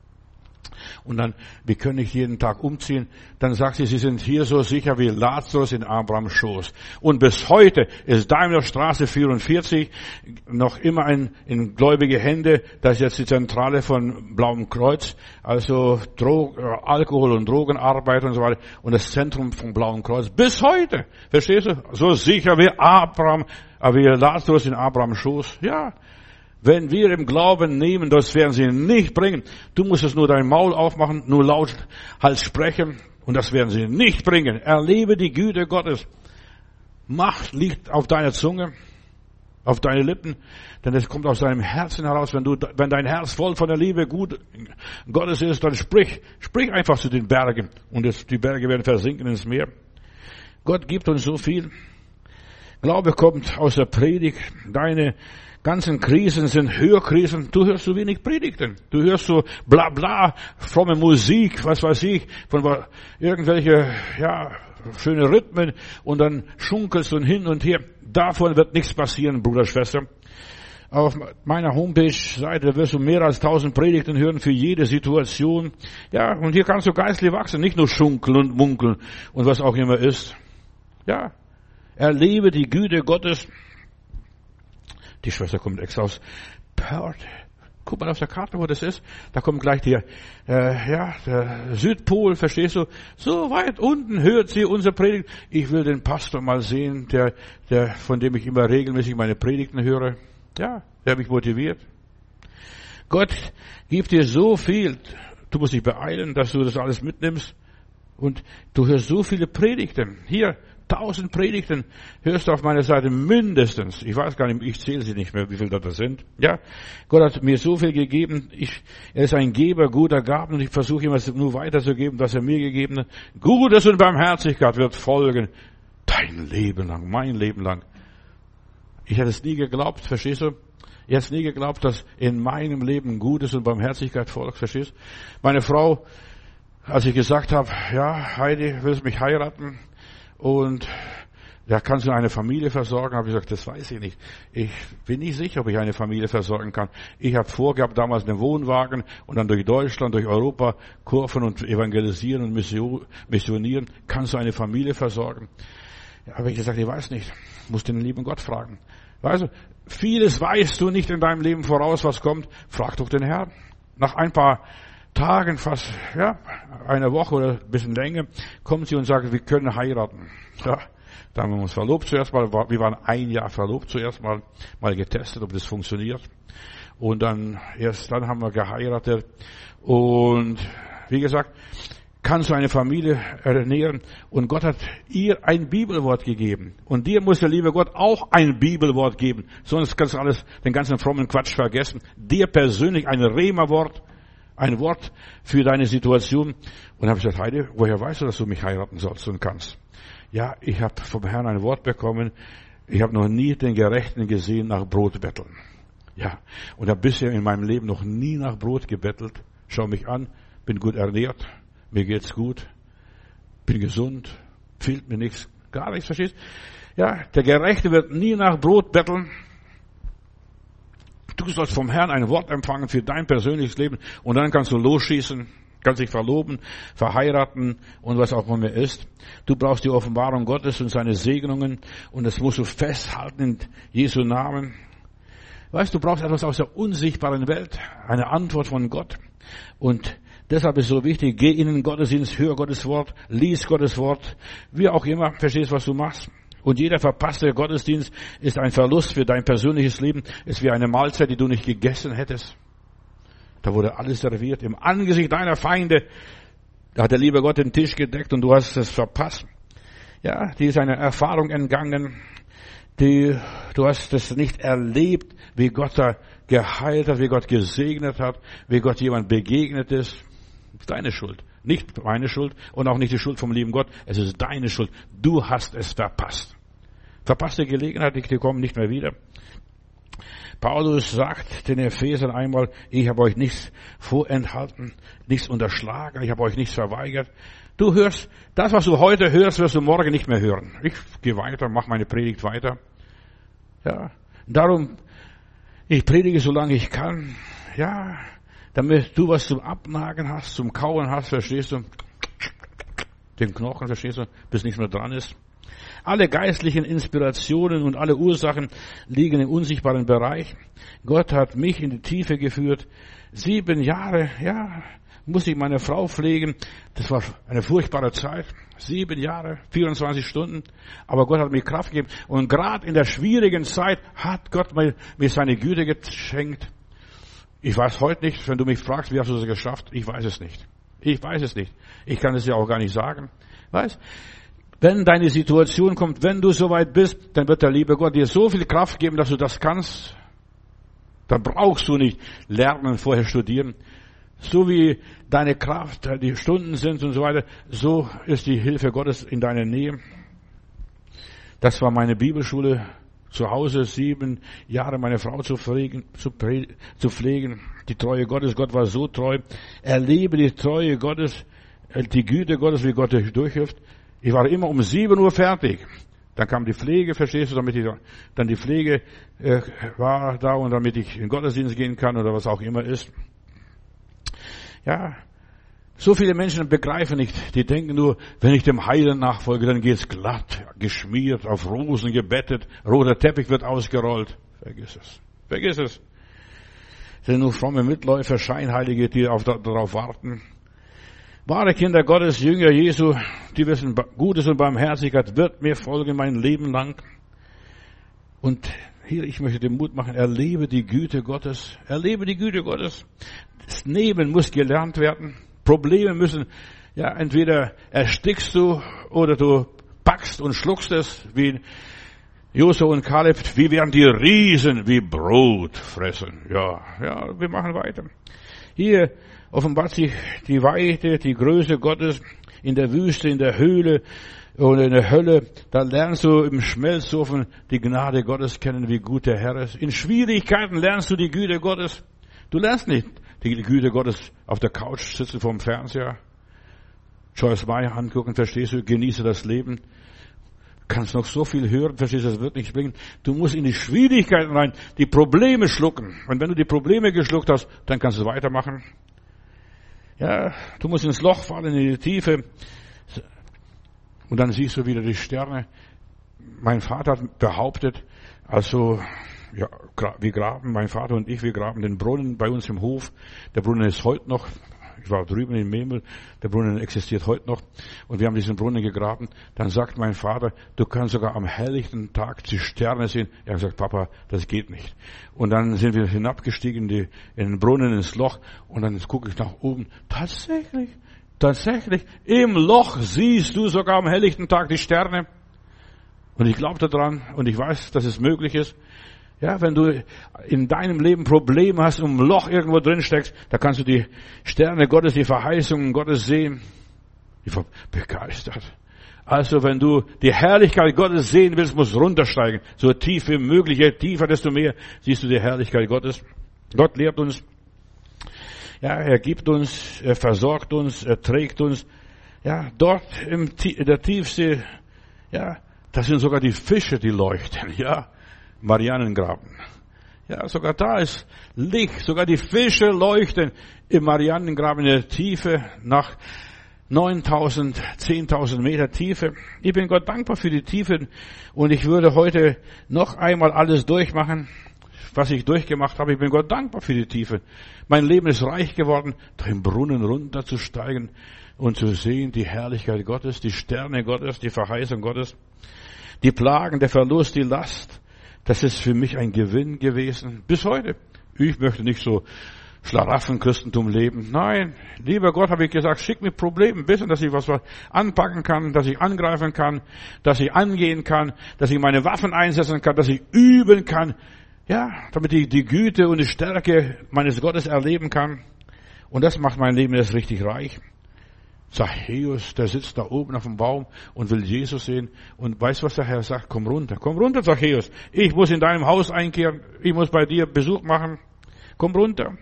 Und dann, wir können nicht jeden Tag umziehen. Dann sagt sie, Sie sind hier so sicher wie Lazarus in Abrahams Schoß. Und bis heute ist Daimlerstraße 44 noch immer in gläubige Hände. Das ist jetzt die Zentrale von Blauem Kreuz, also Alkohol- und Drogenarbeit und so weiter. Und das Zentrum vom Blauen Kreuz bis heute. Verstehst du? So sicher wie wie Lazarus in Abrahams Schoß. Ja. Wenn wir im Glauben nehmen, das werden sie nicht bringen. Du musst es nur dein Maul aufmachen, nur laut halt sprechen. Und das werden sie nicht bringen. Erlebe die Güte Gottes. Macht liegt auf deiner Zunge, auf deine Lippen. Denn es kommt aus deinem Herzen heraus. Wenn dein Herz voll von der Liebe Gottes ist, dann sprich einfach zu den Bergen. Und die Berge werden versinken ins Meer. Gott gibt uns so viel. Glaube kommt aus der Predigt. Deine ganzen Krisen sind Hörkrisen. Du hörst so wenig Predigten. Du hörst so bla bla, fromme Musik, was weiß ich, von irgendwelche, schöne Rhythmen und dann schunkelst du hin und her. Davon wird nichts passieren, Bruder, Schwester. Auf meiner Homepage-Seite wirst du mehr als 1000 Predigten hören für jede Situation. Ja, und hier kannst du geistlich wachsen, nicht nur schunkeln und munkeln und was auch immer ist. Ja, erlebe die Güte Gottes. Die Schwester kommt extra aus Perth. Guck mal auf der Karte, wo das ist. Da kommt gleich der Südpol, verstehst du? So weit unten hört sie unsere Predigt. Ich will den Pastor mal sehen, von dem ich immer regelmäßig meine Predigten höre. Ja, der hat mich motiviert. Gott gibt dir so viel. Du musst dich beeilen, dass du das alles mitnimmst. Und du hörst so viele Predigten. Hier, 1000 Predigten hörst du auf meiner Seite mindestens. Ich weiß gar nicht, ich zähle sie nicht mehr, wie viel das sind. Ja, Gott hat mir so viel gegeben. Er ist ein Geber guter Gaben und ich versuche immer nur weiterzugeben, was er mir gegeben hat. Gutes und Barmherzigkeit wird folgen. Dein Leben lang, mein Leben lang. Ich hätte es nie geglaubt, verstehst du? Ich hätte es nie geglaubt, dass in meinem Leben Gutes und Barmherzigkeit folgt, verstehst du? Meine Frau, als ich gesagt habe, ja, Heidi, willst du mich heiraten? Und ja, kannst du eine Familie versorgen? Habe ich gesagt, das weiß ich nicht. Ich bin nicht sicher, ob ich eine Familie versorgen kann. Ich habe vorgehabt, damals einen Wohnwagen und dann durch Deutschland, durch Europa kurven und evangelisieren und missionieren. Kannst du eine Familie versorgen? Ja, habe ich gesagt, ich weiß nicht. Musst den lieben Gott fragen. Weißt du, vieles weißt du nicht in deinem Leben voraus, was kommt. Frag doch den Herrn. Nach ein paar Tagen, fast, eine Woche oder ein bisschen länger, kommt sie und sagt, wir können heiraten. Ja, Da haben wir uns verlobt zuerst mal. Wir waren 1 Jahr verlobt zuerst mal getestet, ob das funktioniert. Und dann, erst dann haben wir geheiratet. Und wie gesagt, kannst du eine Familie ernähren. Und Gott hat ihr ein Bibelwort gegeben. Und dir muss der liebe Gott auch ein Bibelwort geben. Sonst kannst du alles, den ganzen frommen Quatsch vergessen. Dir persönlich ein Rema-Wort, ein Wort für deine Situation. Und habe ich gesagt, Heidi, woher weißt du, dass du mich heiraten sollst und kannst? Ja, ich habe vom Herrn ein Wort bekommen. Ich habe noch nie den Gerechten gesehen nach Brot betteln. Ja, und habe bisher in meinem Leben noch nie nach Brot gebettelt. Schau mich an, bin gut ernährt, mir geht's gut, bin gesund, fehlt mir nichts, gar nichts, verstehst? Ja, der Gerechte wird nie nach Brot betteln. Du sollst vom Herrn ein Wort empfangen für dein persönliches Leben und dann kannst du losschießen, kannst dich verloben, verheiraten und was auch immer ist. Du brauchst die Offenbarung Gottes und seine Segnungen und das musst du festhalten in Jesu Namen. Weißt du, brauchst etwas aus der unsichtbaren Welt, eine Antwort von Gott. Und deshalb ist es so wichtig, geh in den Gottesdienst, hör Gottes Wort, lies Gottes Wort, wie auch immer, verstehst, was du machst. Und jeder verpasste Gottesdienst ist ein Verlust für dein persönliches Leben, ist wie eine Mahlzeit, die du nicht gegessen hättest. Da wurde alles serviert, im Angesicht deiner Feinde. Da hat der liebe Gott den Tisch gedeckt und du hast es verpasst. Ja, die ist eine Erfahrung entgangen. Du hast es nicht erlebt, wie Gott da geheilt hat, wie Gott gesegnet hat, wie Gott jemand begegnet ist. Das ist deine Schuld. Nicht meine Schuld und auch nicht die Schuld vom lieben Gott. Es ist deine Schuld. Du hast es verpasst. Verpasste Gelegenheit, die kommen nicht mehr wieder. Paulus sagt den Ephesern einmal, ich habe euch nichts vorenthalten, nichts unterschlagen, ich habe euch nichts verweigert. Du hörst, das, was du heute hörst, wirst du morgen nicht mehr hören. Ich gehe weiter, mache meine Predigt weiter. Ja, darum, ich predige, solange ich kann. Ja, damit du was zum Abnagen hast, zum Kauen hast, verstehst du? Den Knochen, verstehst du, bis nichts mehr dran ist. Alle geistlichen Inspirationen und alle Ursachen liegen im unsichtbaren Bereich. Gott hat mich in die Tiefe geführt. 7 Jahre, ja, musste ich meine Frau pflegen. Das war eine furchtbare Zeit. 7 Jahre, 24 Stunden. Aber Gott hat mir Kraft gegeben. Und gerade in der schwierigen Zeit hat Gott mir seine Güte geschenkt. Ich weiß heute nicht, wenn du mich fragst, wie hast du das geschafft? Ich weiß es nicht. Ich weiß es nicht. Ich kann es ja auch gar nicht sagen. Weißt? Wenn deine Situation kommt, wenn du soweit bist, dann wird der liebe Gott dir so viel Kraft geben, dass du das kannst. Dann brauchst du nicht lernen, vorher studieren. So wie deine Kraft, die Stunden sind und so weiter, so ist die Hilfe Gottes in deiner Nähe. Das war meine Bibelschule zu Hause, 7 Jahre meine Frau zu pflegen. Die Treue Gottes, Gott war so treu. Erlebe die Treue Gottes, die Güte Gottes, wie Gott dich durchhilft. Ich war immer um 7 Uhr fertig. Dann kam die Pflege, verstehst du, dann die Pflege war da und damit ich in den Gottesdienst gehen kann oder was auch immer ist. Ja, so viele Menschen begreifen nicht. Die denken nur, wenn ich dem Heiland nachfolge, dann geht's glatt, geschmiert, auf Rosen gebettet, roter Teppich wird ausgerollt. Vergiss es. Vergiss es. Es sind nur fromme Mitläufer, Scheinheilige, die darauf warten. Wahre Kinder Gottes, Jünger Jesu, die wissen, Gutes und Barmherzigkeit wird mir folgen mein Leben lang. Und hier, ich möchte den Mut machen, erlebe die Güte Gottes. Erlebe die Güte Gottes. Das Nehmen muss gelernt werden. Probleme müssen, ja, entweder erstickst du oder du packst und schluckst es, wie Josua und Kaleb, wie werden die Riesen wie Brot fressen. Ja, wir machen weiter. Hier offenbart sich die Weite, die Größe Gottes in der Wüste, in der Höhle oder in der Hölle. Da lernst du im Schmelzofen die Gnade Gottes kennen, wie gut der Herr ist. In Schwierigkeiten lernst du die Güte Gottes. Du lernst nicht die Güte Gottes auf der Couch sitzen vorm Fernseher, Joyce Meyer angucken, verstehst du, genieße das Leben. Kannst noch so viel hören, verstehst du, das wird nicht bringen. Du musst in die Schwierigkeiten rein, die Probleme schlucken. Und wenn du die Probleme geschluckt hast, dann kannst du weitermachen. Ja, du musst ins Loch fallen, in die Tiefe. Und dann siehst du wieder die Sterne. Mein Vater hat behauptet, also, ja, wir graben, mein Vater und ich, wir graben den Brunnen bei uns im Hof. Der Brunnen ist heute noch ich war drüben in Memel, der Brunnen existiert heute noch, und wir haben diesen Brunnen gegraben. Dann sagt mein Vater, du kannst sogar am helllichten Tag die Sterne sehen. Er hat gesagt, Papa, das geht nicht. Und dann sind wir hinabgestiegen in den Brunnen, ins Loch, und dann gucke ich nach oben. Tatsächlich, im Loch siehst du sogar am helllichten Tag die Sterne. Und ich glaube daran, und ich weiß, dass es möglich ist. Ja, wenn du in deinem Leben Probleme hast und ein Loch irgendwo drin steckst, da kannst du die Sterne Gottes, die Verheißungen Gottes sehen. Ich war begeistert. Also wenn du die Herrlichkeit Gottes sehen willst, musst du runtersteigen. So tief wie möglich, je tiefer, desto mehr siehst du die Herrlichkeit Gottes. Gott lehrt uns. Ja, er gibt uns, er versorgt uns, er trägt uns. Ja, dort in der Tiefsee, ja, das sind sogar die Fische, die leuchten, ja. Marianengraben. Ja, sogar da ist Licht, sogar die Fische leuchten im Marianengraben in der Tiefe nach 9.000, 10.000 Meter Tiefe. Ich bin Gott dankbar für die Tiefe, und ich würde heute noch einmal alles durchmachen, was ich durchgemacht habe. Ich bin Gott dankbar für die Tiefe. Mein Leben ist reich geworden, da im Brunnen runterzusteigen und zu sehen die Herrlichkeit Gottes, die Sterne Gottes, die Verheißung Gottes, die Plagen, der Verlust, die Last. Das ist für mich ein Gewinn gewesen. Bis heute. Ich möchte nicht so Schlaraffen-Christentum leben. Nein, lieber Gott, habe ich gesagt, schick mir Probleme, wissen, dass ich was anpacken kann, dass ich angreifen kann, dass ich angehen kann, dass ich meine Waffen einsetzen kann, dass ich üben kann. Ja, damit ich die Güte und die Stärke meines Gottes erleben kann. Und das macht mein Leben jetzt richtig reich. Zachäus, der sitzt da oben auf dem Baum und will Jesus sehen. Und weißt du, was der Herr sagt? Komm runter, Zachäus. Ich muss in deinem Haus einkehren. Ich muss bei dir Besuch machen. Komm runter.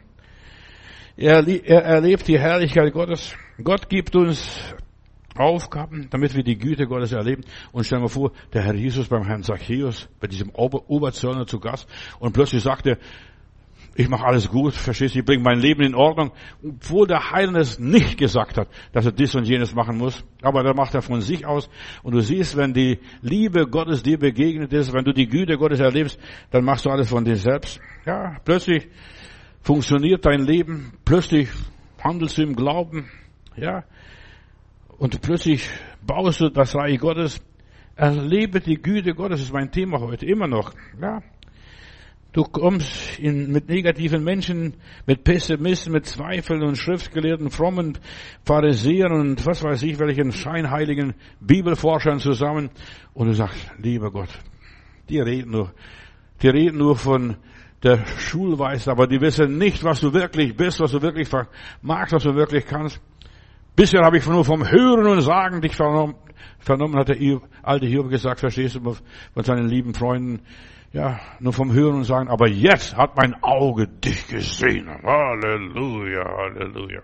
Er erlebt die Herrlichkeit Gottes. Gott gibt uns Aufgaben, damit wir die Güte Gottes erleben. Und stell dir mal vor, der Herr Jesus beim Herrn Zachäus, bei diesem Oberzöllner zu Gast. Und plötzlich sagt er, ich mache alles gut, verstehst du, ich bringe mein Leben in Ordnung, obwohl der Heiland es nicht gesagt hat, dass er dies und jenes machen muss. Aber da macht er von sich aus. Und du siehst, wenn die Liebe Gottes dir begegnet ist, wenn du die Güte Gottes erlebst, dann machst du alles von dir selbst. Ja, plötzlich funktioniert dein Leben, plötzlich handelst du im Glauben, ja, und plötzlich baust du das Reich Gottes. Erlebe die Güte Gottes, das ist mein Thema heute, immer noch, ja. Du kommst mit negativen Menschen, mit Pessimisten, mit Zweifeln und Schriftgelehrten, frommen Pharisäern und was weiß ich, welchen scheinheiligen Bibelforschern zusammen. Und du sagst, lieber Gott, die reden nur von der Schulweise, aber die wissen nicht, was du wirklich bist, was du wirklich magst, was du wirklich kannst. Bisher habe ich nur vom Hören und Sagen dich vernommen, hat der alte Hiob gesagt, verstehst du, von seinen lieben Freunden. Ja, nur vom Hören und Sagen, aber jetzt hat mein Auge dich gesehen. Halleluja, Halleluja.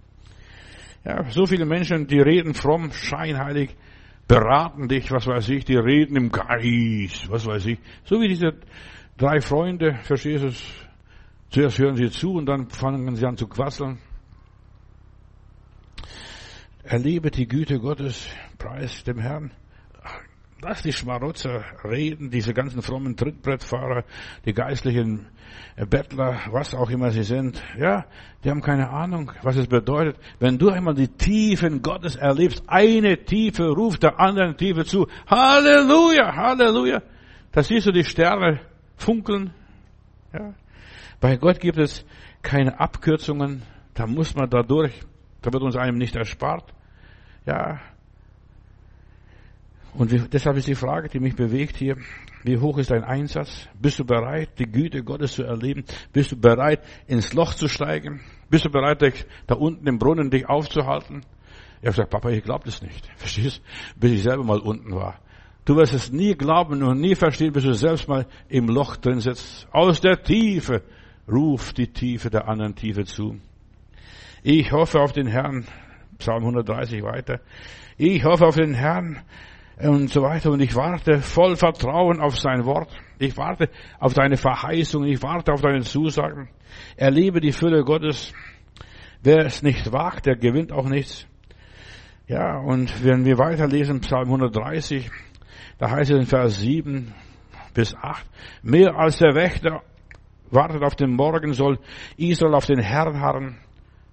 Ja, so viele Menschen, die reden fromm, scheinheilig, beraten dich, was weiß ich, die reden im Geist, was weiß ich. So wie diese 3 Freunde, verstehst du, zuerst hören sie zu und dann fangen sie an zu quasseln. Erlebe die Güte Gottes, preis dem Herrn. Lass die Schmarotzer reden, diese ganzen frommen Trittbrettfahrer, die geistlichen Bettler, was auch immer sie sind. Ja, die haben keine Ahnung, was es bedeutet. Wenn du einmal die Tiefen Gottes erlebst, eine Tiefe ruft der anderen Tiefe zu. Halleluja, Halleluja. Da siehst du die Sterne funkeln. Ja. Bei Gott gibt es keine Abkürzungen. Da muss man da durch. Da wird uns einem nicht erspart. Ja. Und deshalb ist die Frage, die mich bewegt hier, wie hoch ist dein Einsatz? Bist du bereit, die Güte Gottes zu erleben? Bist du bereit, ins Loch zu steigen? Bist du bereit, dich da unten im Brunnen dich aufzuhalten? Er sagt, Papa, ich glaube das nicht. Verstehst? Bis ich selber mal unten war. Du wirst es nie glauben und nie verstehen, bis du selbst mal im Loch drin sitzt. Aus der Tiefe ruft die Tiefe der anderen Tiefe zu. Ich hoffe auf den Herrn. Psalm 130 weiter. Ich hoffe auf den Herrn. Und so weiter. Und ich warte voll Vertrauen auf sein Wort. Ich warte auf deine Verheißung. Ich warte auf deine Zusagen. Erlebe die Fülle Gottes. Wer es nicht wagt, der gewinnt auch nichts. Ja, und wenn wir weiterlesen, Psalm 130, da heißt es in Vers 7 bis 8, mehr als der Wächter wartet auf den Morgen, soll Israel auf den Herrn harren.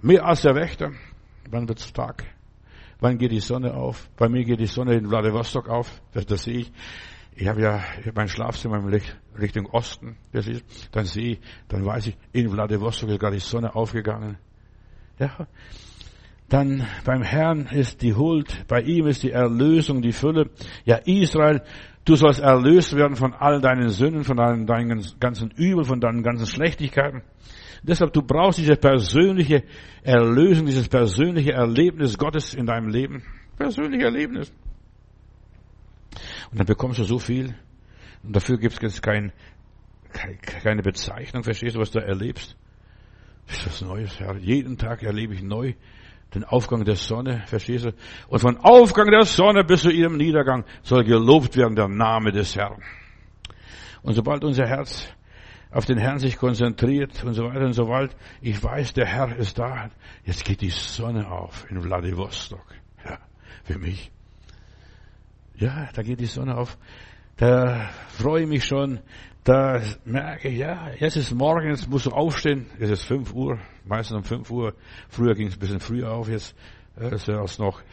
Mehr als der Wächter. Wann wird's Tag? Wann geht die Sonne auf? Bei mir geht die Sonne in Wladiwostok auf. Das sehe ich. Ich habe mein Schlafzimmer Richtung Osten. Dann sehe ich, dann weiß ich, in Wladiwostok ist gerade die Sonne aufgegangen. Ja. Dann beim Herrn ist die Huld, bei ihm ist die Erlösung, die Fülle. Ja, Israel, du sollst erlöst werden von all deinen Sünden, von deinen ganzen Übel, von deinen ganzen Schlechtigkeiten. Deshalb, du brauchst diese persönliche Erlösung, dieses persönliche Erlebnis Gottes in deinem Leben. Persönliche Erlebnis. Und dann bekommst du so viel. Und dafür gibt es jetzt keine Bezeichnung. Verstehst du, was du erlebst? Das ist was Neues, Herr. Jeden Tag erlebe ich neu den Aufgang der Sonne. Verstehst du? Und von Aufgang der Sonne bis zu ihrem Niedergang soll gelobt werden der Name des Herrn. Und sobald unser Herz auf den Herrn sich konzentriert und so weiter und so fort, ich weiß, der Herr ist da. Jetzt geht die Sonne auf in Wladiwostok. Ja, für mich. Ja, da geht die Sonne auf. Da freue ich mich schon. Da merke ich, ja, jetzt ist morgen, jetzt musst du aufstehen. Es ist 5 Uhr, meistens um 5 Uhr. Früher ging es ein bisschen früher auf, jetzt ist es noch,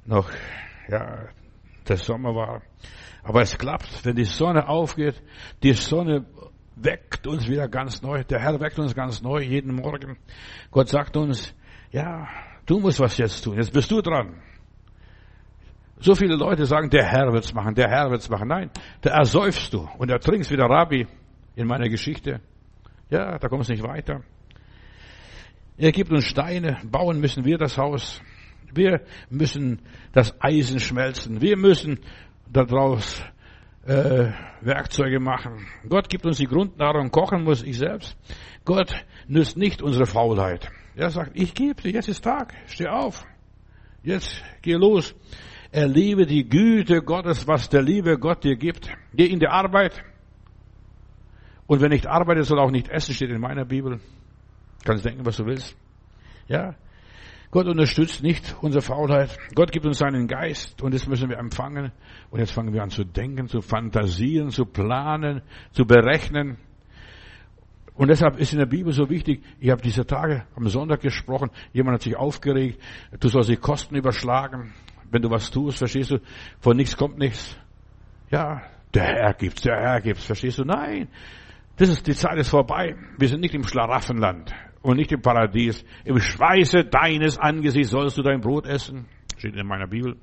der Sommer war. Aber es klappt, wenn die Sonne aufgeht, die Sonne weckt uns wieder ganz neu. Der Herr weckt uns ganz neu jeden Morgen. Gott sagt uns, ja, du musst was jetzt tun. Jetzt bist du dran. So viele Leute sagen, der Herr wird's machen, der Herr wird's machen. Nein, da ersäufst du und ertrinkst wie der Rabbi in meiner Geschichte. Ja, da kommst du nicht weiter. Er gibt uns Steine, bauen müssen wir das Haus. Wir müssen das Eisen schmelzen. Wir müssen daraus Werkzeuge machen. Gott gibt uns die Grundnahrung, kochen muss ich selbst. Gott nützt nicht unsere Faulheit. Er sagt, ich gebe dir, jetzt ist Tag, steh auf. Jetzt geh los. Erlebe die Güte Gottes, was der liebe Gott dir gibt. Geh in die Arbeit. Und wer nicht arbeitet, soll auch nicht essen, steht in meiner Bibel. Kannst denken, was du willst. Ja. Gott unterstützt nicht unsere Faulheit. Gott gibt uns seinen Geist und das müssen wir empfangen. Und jetzt fangen wir an zu denken, zu fantasieren, zu planen, zu berechnen. Und deshalb ist in der Bibel so wichtig, ich habe diese Tage am Sonntag gesprochen, jemand hat sich aufgeregt, du sollst die Kosten überschlagen. Wenn du was tust, verstehst du, von nichts kommt nichts. Ja, der Herr gibt's, verstehst du? Nein, die Zeit ist vorbei. Wir sind nicht im Schlaraffenland und nicht im Paradies. Im Schweiße deines Angesichts sollst du dein Brot essen. Steht in meiner Bibel.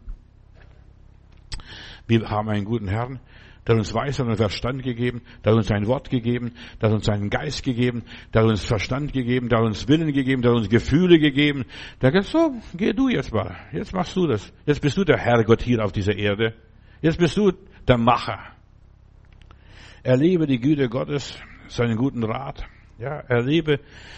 Wir haben einen guten Herrn, der hat uns Weisheit und Verstand gegeben, der hat uns sein Wort gegeben, der hat uns seinen Geist gegeben, der hat uns Verstand gegeben, der hat uns Willen gegeben, der hat uns Gefühle gegeben. Der hat gesagt, so, geh du jetzt mal. Jetzt machst du das. Jetzt bist du der Herrgott hier auf dieser Erde. Jetzt bist du der Macher. Erlebe die Güte Gottes, seinen guten Rat. Ja, erlebe,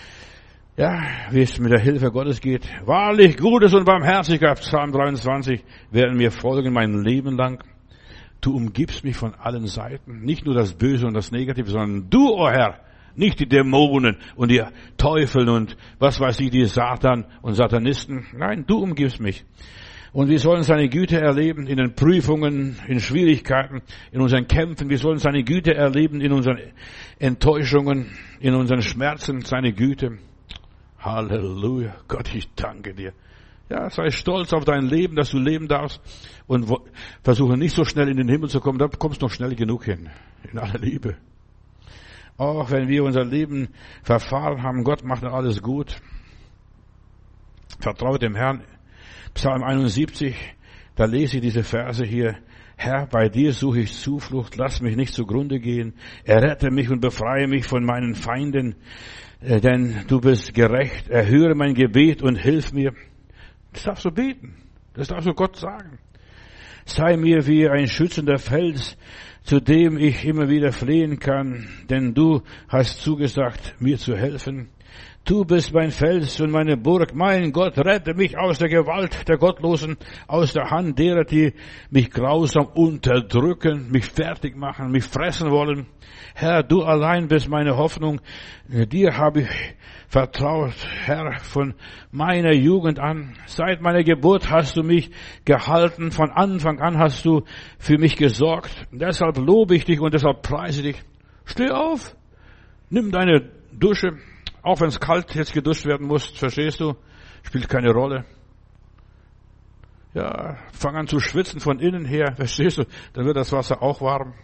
wie es mit der Hilfe Gottes geht. Wahrlich, Gutes und Barmherzigkeit, Psalm 23, werden mir folgen mein Leben lang. Du umgibst mich von allen Seiten. Nicht nur das Böse und das Negative, sondern du, o Herr, nicht die Dämonen und die Teufel und was weiß ich, die Satan und Satanisten. Nein, du umgibst mich. Und wir sollen seine Güte erleben in den Prüfungen, in Schwierigkeiten, in unseren Kämpfen. Wir sollen seine Güte erleben in unseren Enttäuschungen, in unseren Schmerzen, seine Güte. Halleluja. Gott, ich danke dir. Ja, sei stolz auf dein Leben, dass du leben darfst und versuche nicht so schnell in den Himmel zu kommen, da kommst du noch schnell genug hin. In aller Liebe. Auch wenn wir unser Leben verfahren haben, Gott macht alles gut. Vertraue dem Herrn. Psalm 71, da lese ich diese Verse hier. Herr, bei dir suche ich Zuflucht, lass mich nicht zugrunde gehen. Errette mich und befreie mich von meinen Feinden, denn du bist gerecht. Erhöre mein Gebet und hilf mir. Das darfst du beten. Das darfst du Gott sagen. Sei mir wie ein schützender Fels, zu dem ich immer wieder flehen kann, denn du hast zugesagt, mir zu helfen. Du bist mein Fels und meine Burg. Mein Gott, rette mich aus der Gewalt der Gottlosen, aus der Hand derer, die mich grausam unterdrücken, mich fertig machen, mich fressen wollen. Herr, du allein bist meine Hoffnung. Dir habe ich vertraut, Herr, von meiner Jugend an. Seit meiner Geburt hast du mich gehalten. Von Anfang an hast du für mich gesorgt. Deshalb lobe ich dich und deshalb preise dich. Steh auf, nimm deine Dusche, Auch wenn es kalt jetzt geduscht werden muss, verstehst du? Spielt keine Rolle. Ja, fang an zu schwitzen von innen her, verstehst du? Dann wird das Wasser auch warm.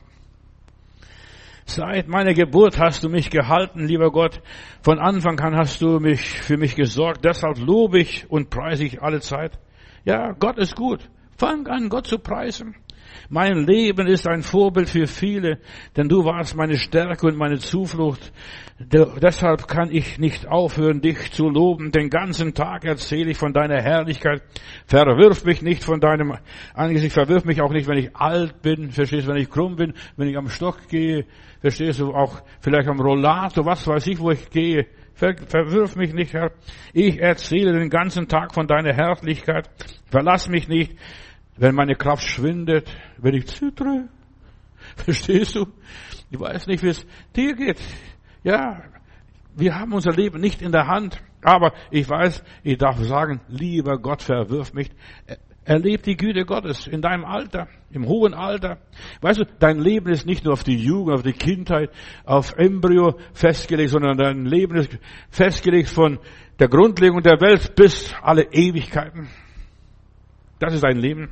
Seit meiner Geburt hast du mich gehalten, lieber Gott. Von Anfang an hast du für mich gesorgt. Deshalb lobe ich und preise ich alle Zeit. Ja, Gott ist gut. Fang an, Gott zu preisen. Mein Leben ist ein Vorbild für viele, denn du warst meine Stärke und meine Zuflucht. Deshalb kann ich nicht aufhören, dich zu loben. Den ganzen Tag erzähle ich von deiner Herrlichkeit. Verwirf mich nicht von deinem Angesicht. Verwirf mich auch nicht, wenn ich alt bin. Verstehst du, wenn ich krumm bin, wenn ich am Stock gehe. Verstehst du, auch vielleicht am Rollator, was weiß ich, wo ich gehe. Verwirf mich nicht, Herr. Ich erzähle den ganzen Tag von deiner Herrlichkeit. Verlass mich nicht, wenn meine Kraft schwindet, wenn ich zittere. Verstehst du? Ich weiß nicht, wie es dir geht. Ja, wir haben unser Leben nicht in der Hand. Aber ich weiß, ich darf sagen, lieber Gott, verwirf mich. Erleb die Güte Gottes in deinem Alter, im hohen Alter. Weißt du, dein Leben ist nicht nur auf die Jugend, auf die Kindheit, auf Embryo festgelegt, sondern dein Leben ist festgelegt von der Grundlegung der Welt bis alle Ewigkeiten. Das ist dein Leben.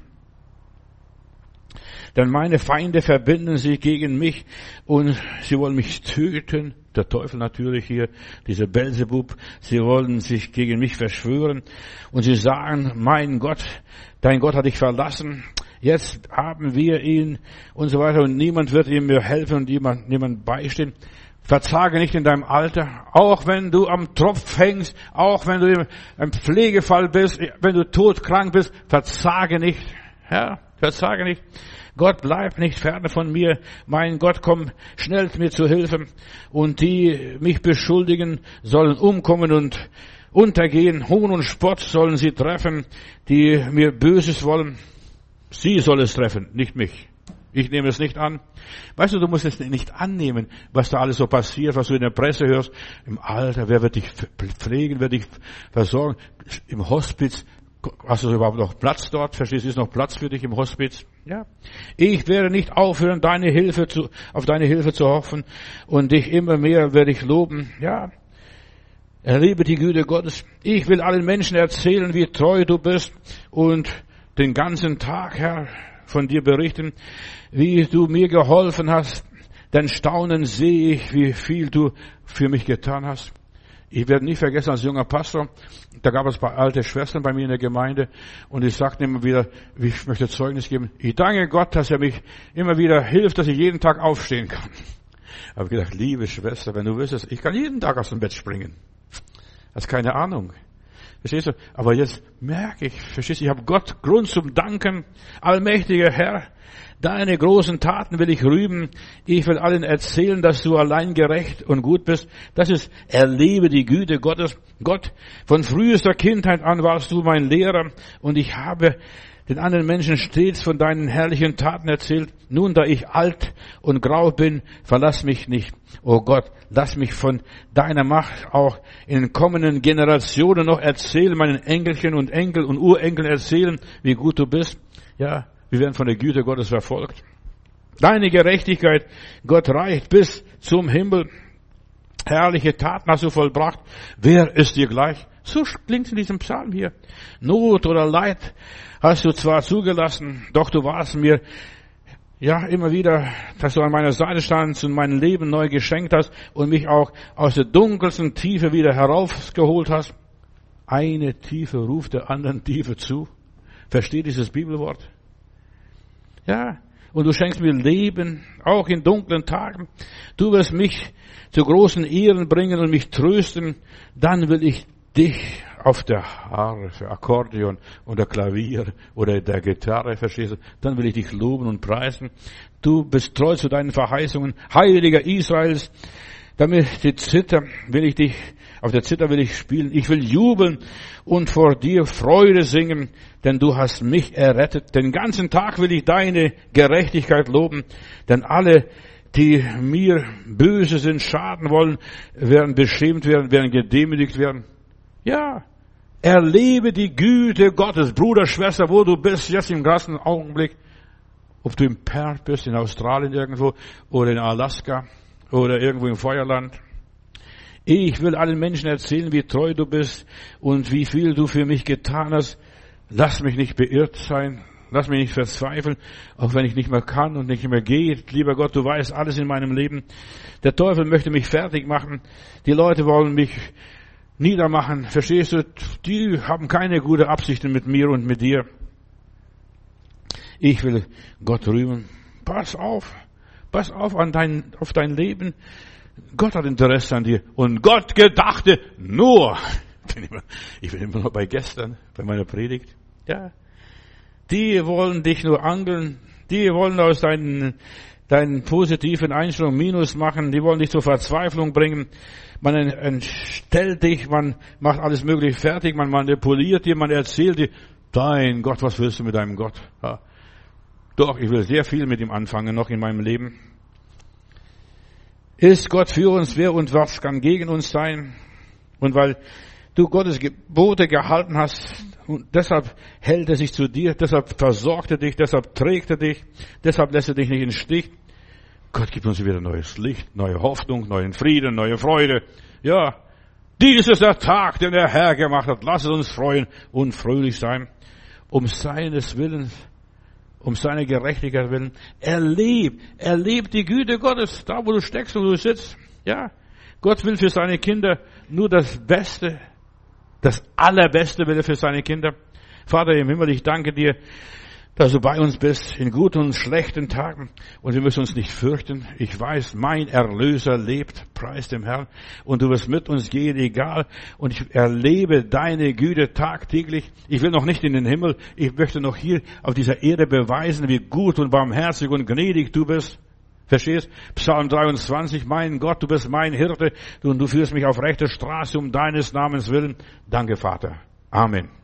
Denn meine Feinde verbinden sich gegen mich und sie wollen mich töten. Der Teufel natürlich hier, dieser Belzebub, sie wollen sich gegen mich verschwören. Und sie sagen, mein Gott, dein Gott hat dich verlassen. Jetzt haben wir ihn und so weiter und niemand wird ihm mehr helfen und niemand beistehen. Verzage nicht in deinem Alter, auch wenn du am Tropf hängst, auch wenn du im Pflegefall bist, wenn du todkrank bist, verzage nicht. Ja, verzage nicht. Gott, bleib nicht ferne von mir. Mein Gott, komm schnell mir zu Hilfe. Und die mich beschuldigen, sollen umkommen und untergehen. Hohn und Spott sollen sie treffen, die mir Böses wollen. Sie soll es treffen, nicht mich. Ich nehme es nicht an. Weißt du, du musst es nicht annehmen, was da alles so passiert, was du in der Presse hörst. Im Alter, wer wird dich pflegen, wer dich versorgen? Im Hospiz, hast du überhaupt noch Platz dort? Verstehst du, ist noch Platz für dich im Hospiz? Ja. Ich werde nicht aufhören, auf deine Hilfe zu hoffen und dich immer mehr werde ich loben. Ja. Erlebe die Güte Gottes. Ich will allen Menschen erzählen, wie treu du bist und den ganzen Tag, Herr, von dir berichten, wie du mir geholfen hast. Denn staunend sehe ich, wie viel du für mich getan hast. Ich werde nie vergessen, als junger Pastor, da gab es ein paar alte Schwestern bei mir in der Gemeinde und ich sagte immer wieder, ich möchte Zeugnis geben. Ich danke Gott, dass er mich immer wieder hilft, dass ich jeden Tag aufstehen kann. Ich habe gedacht, liebe Schwester, wenn du wüsstest, ich kann jeden Tag aus dem Bett springen. Hast keine Ahnung. Verstehst du? Aber jetzt merke ich, verstehst du, ich habe Gott Grund zum Danken. Allmächtiger Herr, deine großen Taten will ich rühmen. Ich will allen erzählen, dass du allein gerecht und gut bist. Das ist, erlebe die Güte Gottes. Gott, von frühester Kindheit an warst du mein Lehrer und ich habe den anderen Menschen stets von deinen herrlichen Taten erzählt. Nun, da ich alt und grau bin, verlass mich nicht. Oh Gott, lass mich von deiner Macht auch in den kommenden Generationen noch erzählen, meinen Enkelchen und Enkel und Urenkeln erzählen, wie gut du bist. Ja, wir werden von der Güte Gottes verfolgt. Deine Gerechtigkeit, Gott, reicht bis zum Himmel. Herrliche Taten hast du vollbracht. Wer ist dir gleich? So klingt es in diesem Psalm hier. Not oder Leid hast du zwar zugelassen, doch du warst mir ja immer wieder, dass du an meiner Seite standst und mein Leben neu geschenkt hast und mich auch aus der dunkelsten Tiefe wieder herausgeholt hast. Eine Tiefe ruft der anderen Tiefe zu. Versteht dieses Bibelwort? Ja, und du schenkst mir Leben, auch in dunklen Tagen. Du wirst mich zu großen Ehren bringen und mich trösten. Dann will ich dich auf der Harfe, Akkordeon oder Klavier oder der Gitarre, verstehst du? Dann will ich dich loben und preisen. Du bist treu zu deinen Verheißungen, Heiliger Israels. Damit auf der Zither will ich spielen. Ich will jubeln und vor dir Freude singen, denn du hast mich errettet. Den ganzen Tag will ich deine Gerechtigkeit loben, denn alle, die mir böse sind, schaden wollen, werden beschämt werden, werden gedemütigt werden. Ja, erlebe die Güte Gottes, Bruder, Schwester, wo du bist, jetzt im ganzen Augenblick. Ob du im Perth bist, in Australien irgendwo, oder in Alaska, oder irgendwo im Feuerland. Ich will allen Menschen erzählen, wie treu du bist und wie viel du für mich getan hast. Lass mich nicht beirrt sein. Lass mich nicht verzweifeln, auch wenn ich nicht mehr kann und nicht mehr gehe. Lieber Gott, du weißt alles in meinem Leben. Der Teufel möchte mich fertig machen. Die Leute wollen mich niedermachen. Verstehst du? Die haben keine gute Absichten mit mir und mit dir. Ich will Gott rühmen. Pass auf auf dein Leben. Gott hat Interesse an dir. Und Gott gedachte nur. Ich bin immer noch bei gestern, bei meiner Predigt. Ja. Die wollen dich nur angeln. Die wollen aus deinen positiven Einstellungen Minus machen. Die wollen dich zur Verzweiflung bringen. Man entstellt dich, man macht alles Mögliche fertig, man manipuliert dir, man erzählt dir, dein Gott, was willst du mit deinem Gott? Ja. Doch, ich will sehr viel mit ihm anfangen, noch in meinem Leben. Ist Gott für uns, wer und was kann gegen uns sein? Und weil du Gottes Gebote gehalten hast, und deshalb hält er sich zu dir, deshalb versorgt er dich, deshalb trägt er dich, deshalb lässt er dich nicht in den Stich. Gott gibt uns wieder neues Licht, neue Hoffnung, neuen Frieden, neue Freude. Ja, dies ist der Tag, den der Herr gemacht hat. Lass uns freuen und fröhlich sein. Um seines Willens, um seine Gerechtigkeit willen. Erleb die Güte Gottes, da wo du steckst und wo du sitzt. Ja, Gott will für seine Kinder nur das Beste. Das Allerbeste will er für seine Kinder. Vater im Himmel, ich danke dir, dass du bei uns bist, in guten und schlechten Tagen. Und wir müssen uns nicht fürchten. Ich weiß, mein Erlöser lebt, preis dem Herrn. Und du wirst mit uns gehen, egal. Und ich erlebe deine Güte tagtäglich. Ich will noch nicht in den Himmel. Ich möchte noch hier auf dieser Erde beweisen, wie gut und barmherzig und gnädig du bist. Verstehst? Psalm 23, mein Gott, du bist mein Hirte und du führst mich auf rechte Straße um deines Namens willen. Danke, Vater. Amen.